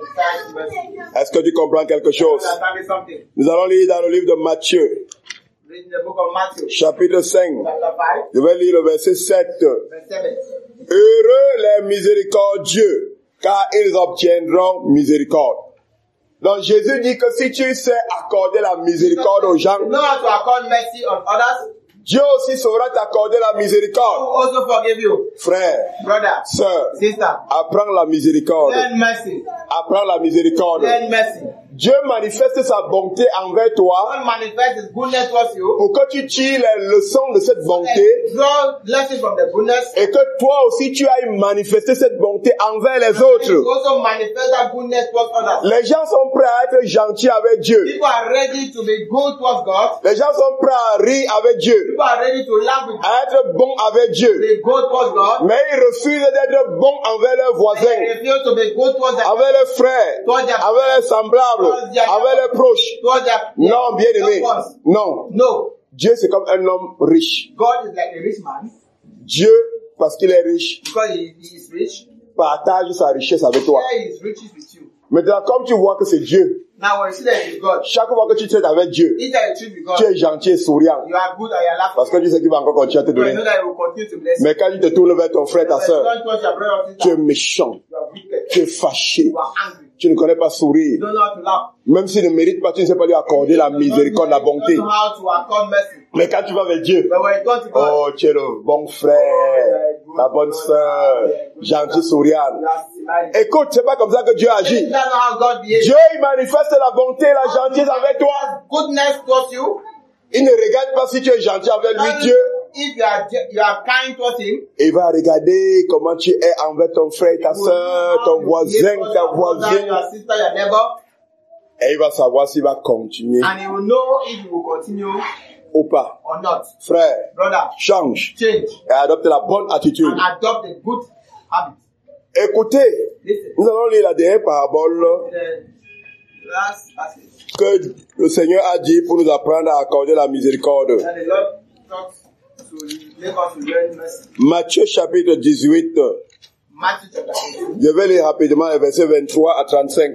Est-ce que tu comprends quelque chose? Something. Nous allons lire dans le livre de Matthieu, Read the book of Matthew, chapitre 5. chapter 5, Je vais lire le verset 7. verse 7. Heureux les miséricordieux, car ils obtiendront miséricorde. Donc Jésus dit que si tu sais accorder la miséricorde aux gens, You know how to accord mercy on others, Dieu aussi saura t'accorder la who miséricorde. also forgive you. Frère, Brother, sœur, sister, apprends la miséricorde. learn mercy. Apprends la miséricorde. Learn mercy. Dieu manifeste sa bonté envers toi God manifests his goodness towards you. pour que tu tires les leçons de cette bonté And draw lessons from the goodness. et que toi aussi tu ailles manifester cette bonté envers les You autres. also manifest that goodness towards others. Les gens sont prêts à être gentils avec Dieu. People are ready to be good towards God. Les gens sont prêts à rire avec Dieu, People are ready to laugh with God. à être bons avec Dieu. Be good towards God. Mais ils refusent d'être bons envers leurs voisins, They refuse to be good towards their, avec leurs frères, avec leurs semblables, avec leurs proches. towards their Non, bien aimé. loved ones. Non. No. Dieu, c'est comme un homme riche. God is like a rich man Dieu, parce qu'il est riche, because he is rich. partage sa richesse avec toi. Share his riches with you. Maintenant, comme tu vois que c'est Dieu, Now when you see that it is God, chaque fois que tu traites avec Dieu, each time you treat with tu God, es gentil et souriant. you are good and you are laughing. Parce que tu sais qu'il va encore continuer à te Because you donner. know that he will continue to bless you. Mais quand tu te tournes vers ton frère, ta But soeur, don't touch your brother or tu es sister. méchant, You are wicked. tu es fâché, You are angry. Tu ne connais pas sourire. You don't know how to laugh. Même s'il ne mérite pas, tu ne sais pas lui accorder la miséricorde, la bonté. You don't know how to accord mercy. Mais quand tu vas vers Dieu, But when you go to God, oh, tu es le bon frère, la bonne sœur, gentil, souriant. you are smiling. Écoute, c'est pas comme ça que Dieu agit. That's not how God behaves. Dieu, il manifeste la bonté et la gentillesse avec toi. Goodness towards you. Il ne regarde pas si tu es gentil avec lui, Dieu. If you are kind towards him, Il va regarder comment tu es envers ton frère, ta sœur, ton voisin, ta voisine. your sister, your neighbor, Et il va savoir s'il va continuer and he will know if you will continue ou pas. or not. Frère, Brother, change change et adopte la bonne attitude. and adopt a good habit. Écoutez, Listen. nous allons lire la dernière parabole The last passage que le Seigneur a dit pour nous apprendre à accorder la miséricorde. that the Lord talks to make us to learn mercy. Matthieu chapitre 18. Matthew chapter 18. Je vais lire rapidement les versets 23 à 35.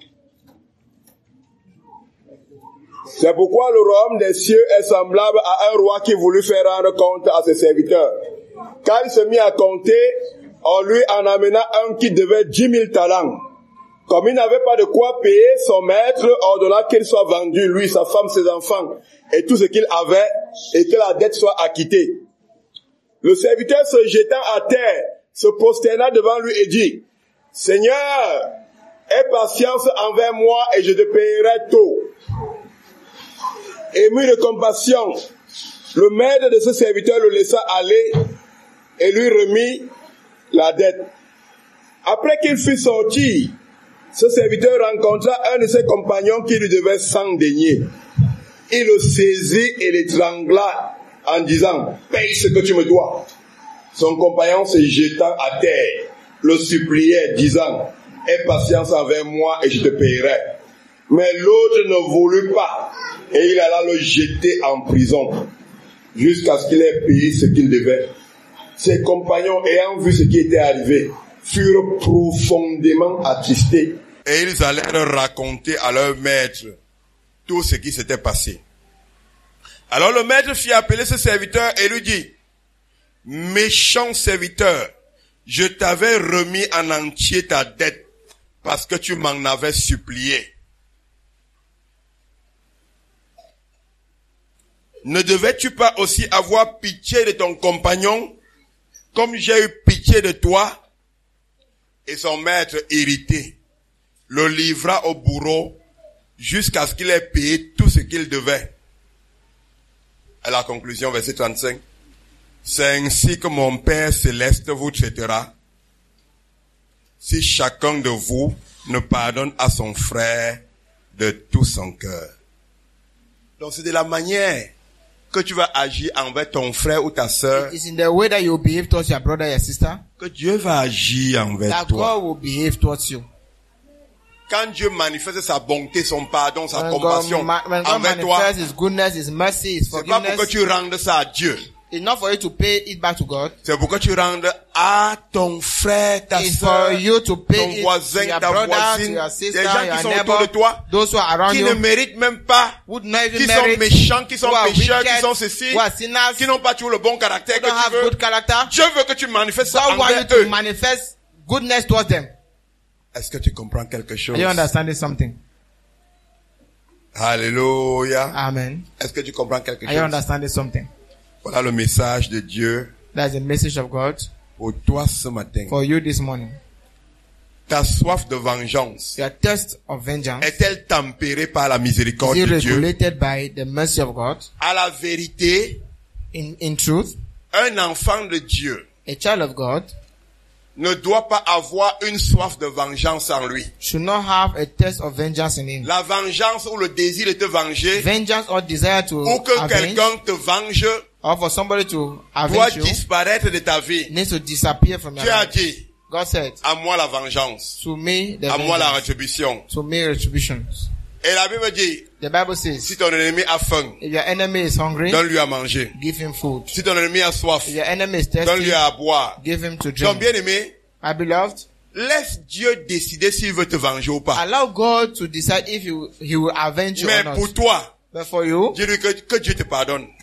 C'est pourquoi le royaume des cieux est semblable à un roi qui voulut faire rendre compte à ses serviteurs. Quand il se mit à compter, on lui en amena un qui devait 10 000 talents. Comme il n'avait pas de quoi payer, son maître ordonna qu'il soit vendu, lui, sa femme, ses enfants, et tout ce qu'il avait, et que la dette soit acquittée. Le serviteur se jetant à terre, se prosterna devant lui et dit, « Seigneur, aie patience envers moi et je te payerai tôt. » Ému de compassion, le maître de ce serviteur le laissa aller et lui remit la dette. Après qu'il fut sorti, ce serviteur rencontra un de ses compagnons qui lui devait 100 deniers. Il le saisit et l'étrangla en disant, « Paye ce que tu me dois. » Son compagnon se jetant à terre, le suppliait, disant, « Aie patience envers moi et je te payerai. » Mais l'autre ne voulut pas, et il alla le jeter en prison, jusqu'à ce qu'il ait payé ce qu'il devait. Ses compagnons, ayant vu ce qui était arrivé, furent profondément attristés, et ils allèrent raconter à leur maître tout ce qui s'était passé. Alors le maître fit appeler ce serviteur et lui dit, « Méchant serviteur, je t'avais remis en entier ta dette parce que tu m'en avais supplié. Ne devais-tu pas aussi avoir pitié de ton compagnon comme j'ai eu pitié de toi? » Et son maître, irrité, le livra au bourreau jusqu'à ce qu'il ait payé tout ce qu'il devait. À la conclusion, verset 35. C'est ainsi que mon Père céleste vous traitera si chacun de vous ne pardonne à son frère de tout son cœur. Donc c'est de la manière que tu vas agir envers ton frère ou ta sœur It's in the way that you behave towards your brother, your sister, que Dieu va agir envers that toi. God will behave towards you. Quand Dieu manifeste sa bonté, son pardon, sa When compassion God envers toi, manifests His goodness, His mercy, His c'est pas pour que forgiveness, tu rendes ça à Dieu. it's not for you to pay it back to God. C'est pour que tu rendes à ton frère, ta It's sœur, for you to ton pay it voisin, to your ta brother, to voisine, your des sister, gens qui your sont autour de neighbor, toi, those who are around qui ne you, méritent même pas, would not even qui sont merit, méchants, qui sont who are pécheurs, qui wicked, sont ceci, who are sinners, qui n'ont pas toujours le bon caractère who que don't tu have veux. good character. Dieu veut que tu manifestes ça God wants you envers to eux. manifest goodness towards them. Est-ce que tu comprends quelque chose? Are you understanding something? Alléluia. Amen. Est-ce que tu comprends quelque Are you chose? understanding something? Voilà le message de Dieu That's the message of God pour toi ce matin. for you this morning. Ta soif de vengeance Your thirst of vengeance est-elle tempérée par la miséricorde is de Dieu? regulated by the mercy of God. À la vérité, In truth, un enfant de Dieu a child of God ne doit pas avoir une soif de vengeance en lui. should not have a thirst of vengeance in him. La vengeance ou le désir de te venger, Vengeance or desire to ou que avenge, quelqu'un te venge, or for somebody to doit avenge you, disparaître de ta vie. needs to disappear from your Dieu a life. dit, God said, à moi la vengeance, to me the à moi la vengeance, rétribution. to me retributions. Et la Bible dit, The Bible says, si ton ennemi a faim, if your enemy is hungry, donne-lui à manger. give him food. Si ton ennemi a soif, If your enemy is thirsty, donne-lui à boire. give him to Donc drink. bien aimé, My beloved, laisse Dieu décider s'il veut te venger ou pas. allow God to decide if he will avenge you or Mais not. pour toi, But for you, dis-lui que Dieu te pardonne.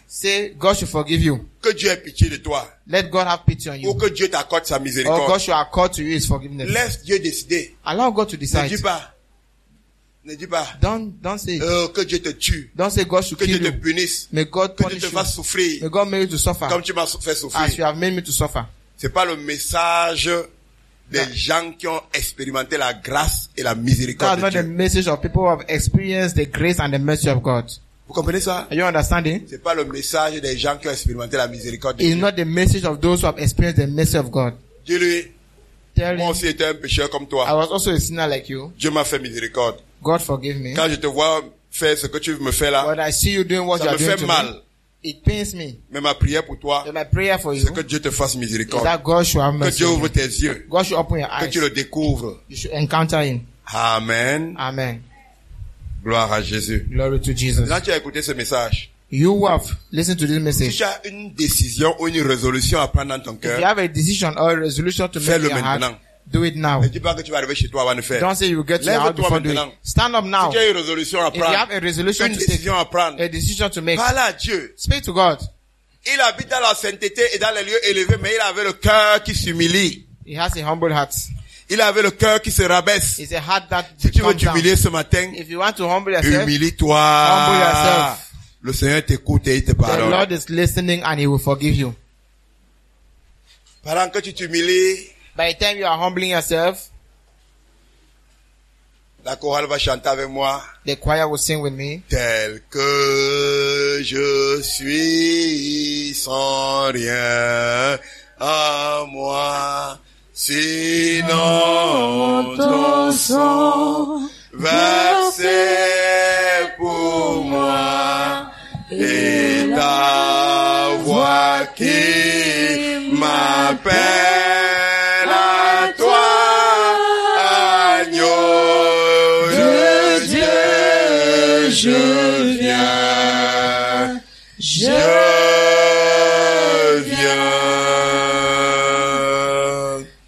Say, God should forgive you. Que Dieu ait pitié de toi. Let God have pity on Ou you. que Dieu t'accorde sa Or God miséricorde. should accord to you His forgiveness. Laisse Dieu décider. Allow God to Ne decide. dis pas. Ne dis pas. Don't say, Que Dieu te tue. don't say God should Que Dieu kill te you. punisse. May God Que Dieu punish te fasse you. souffrir. May God make you to suffer Comme tu m'as fait as you souffrir. have made me to suffer. C'est pas le message des gens qui ont expérimenté la grâce et la miséricorde That's de not the Dieu. message of people who have experienced the grace and the mercy of God. Vous comprenez ça? Are you understanding? C'est pas le message des gens qui ont expérimenté la miséricorde de It's Dieu. not the message of those who have experienced the mercy of God. Dis-lui, Tell moi him, aussi j'étais un pécheur comme I toi. was also a sinner like you. Dieu m'a fait miséricorde. God forgive me. Quand je te vois faire ce que tu me fais là, But I see you doing what you ça are me doing fait to me. mal. It pains me. Mais ma prière pour toi, So my prayer for you c'est que Dieu te fasse is miséricorde. that God should have Que mercy Dieu on ouvre you. tes yeux. God should open your Que eyes. tu le découvres. You should encounter Him. Amen. Amen. Gloire à Jésus. Glory to Jesus. Maintenant tu as écouté ce message. You who have listened to this Si message, tu as une décision ou une résolution à prendre dans ton if you cœur, have a decision or a resolution to make in fais-le your heart, maintenant. do it now. Ne dis pas que tu vas arriver chez toi avant de faire. Don't say you will get to your house Lève-toi before doing maintenant. it. Stand up now. Si tu as une résolution à If you have prendre, a resolution une to take, décision à prendre, a decision to make, parle à Dieu. speak to God. Il habite dans la sainteté et dans les lieux élevés, mais il avait le cœur qui s'humilie. He has a humble heart. Il avait le cœur qui se rabaisse. It's a heart that Si tu veux comes down. t'humilier ce matin, If you want to humble yourself, humble humilie-toi. yourself. Le Seigneur t'écoute et il te the pardonne. Lord is listening and He will forgive you. Pendant que tu t'humilies, By the time you are humbling yourself, la chorale va chanter avec moi. the choir will sing with me. Tel que je suis sans rien à moi, sinon ton sang versé pour moi et ta voix qui m'appelle à toi, agneau de Dieu, je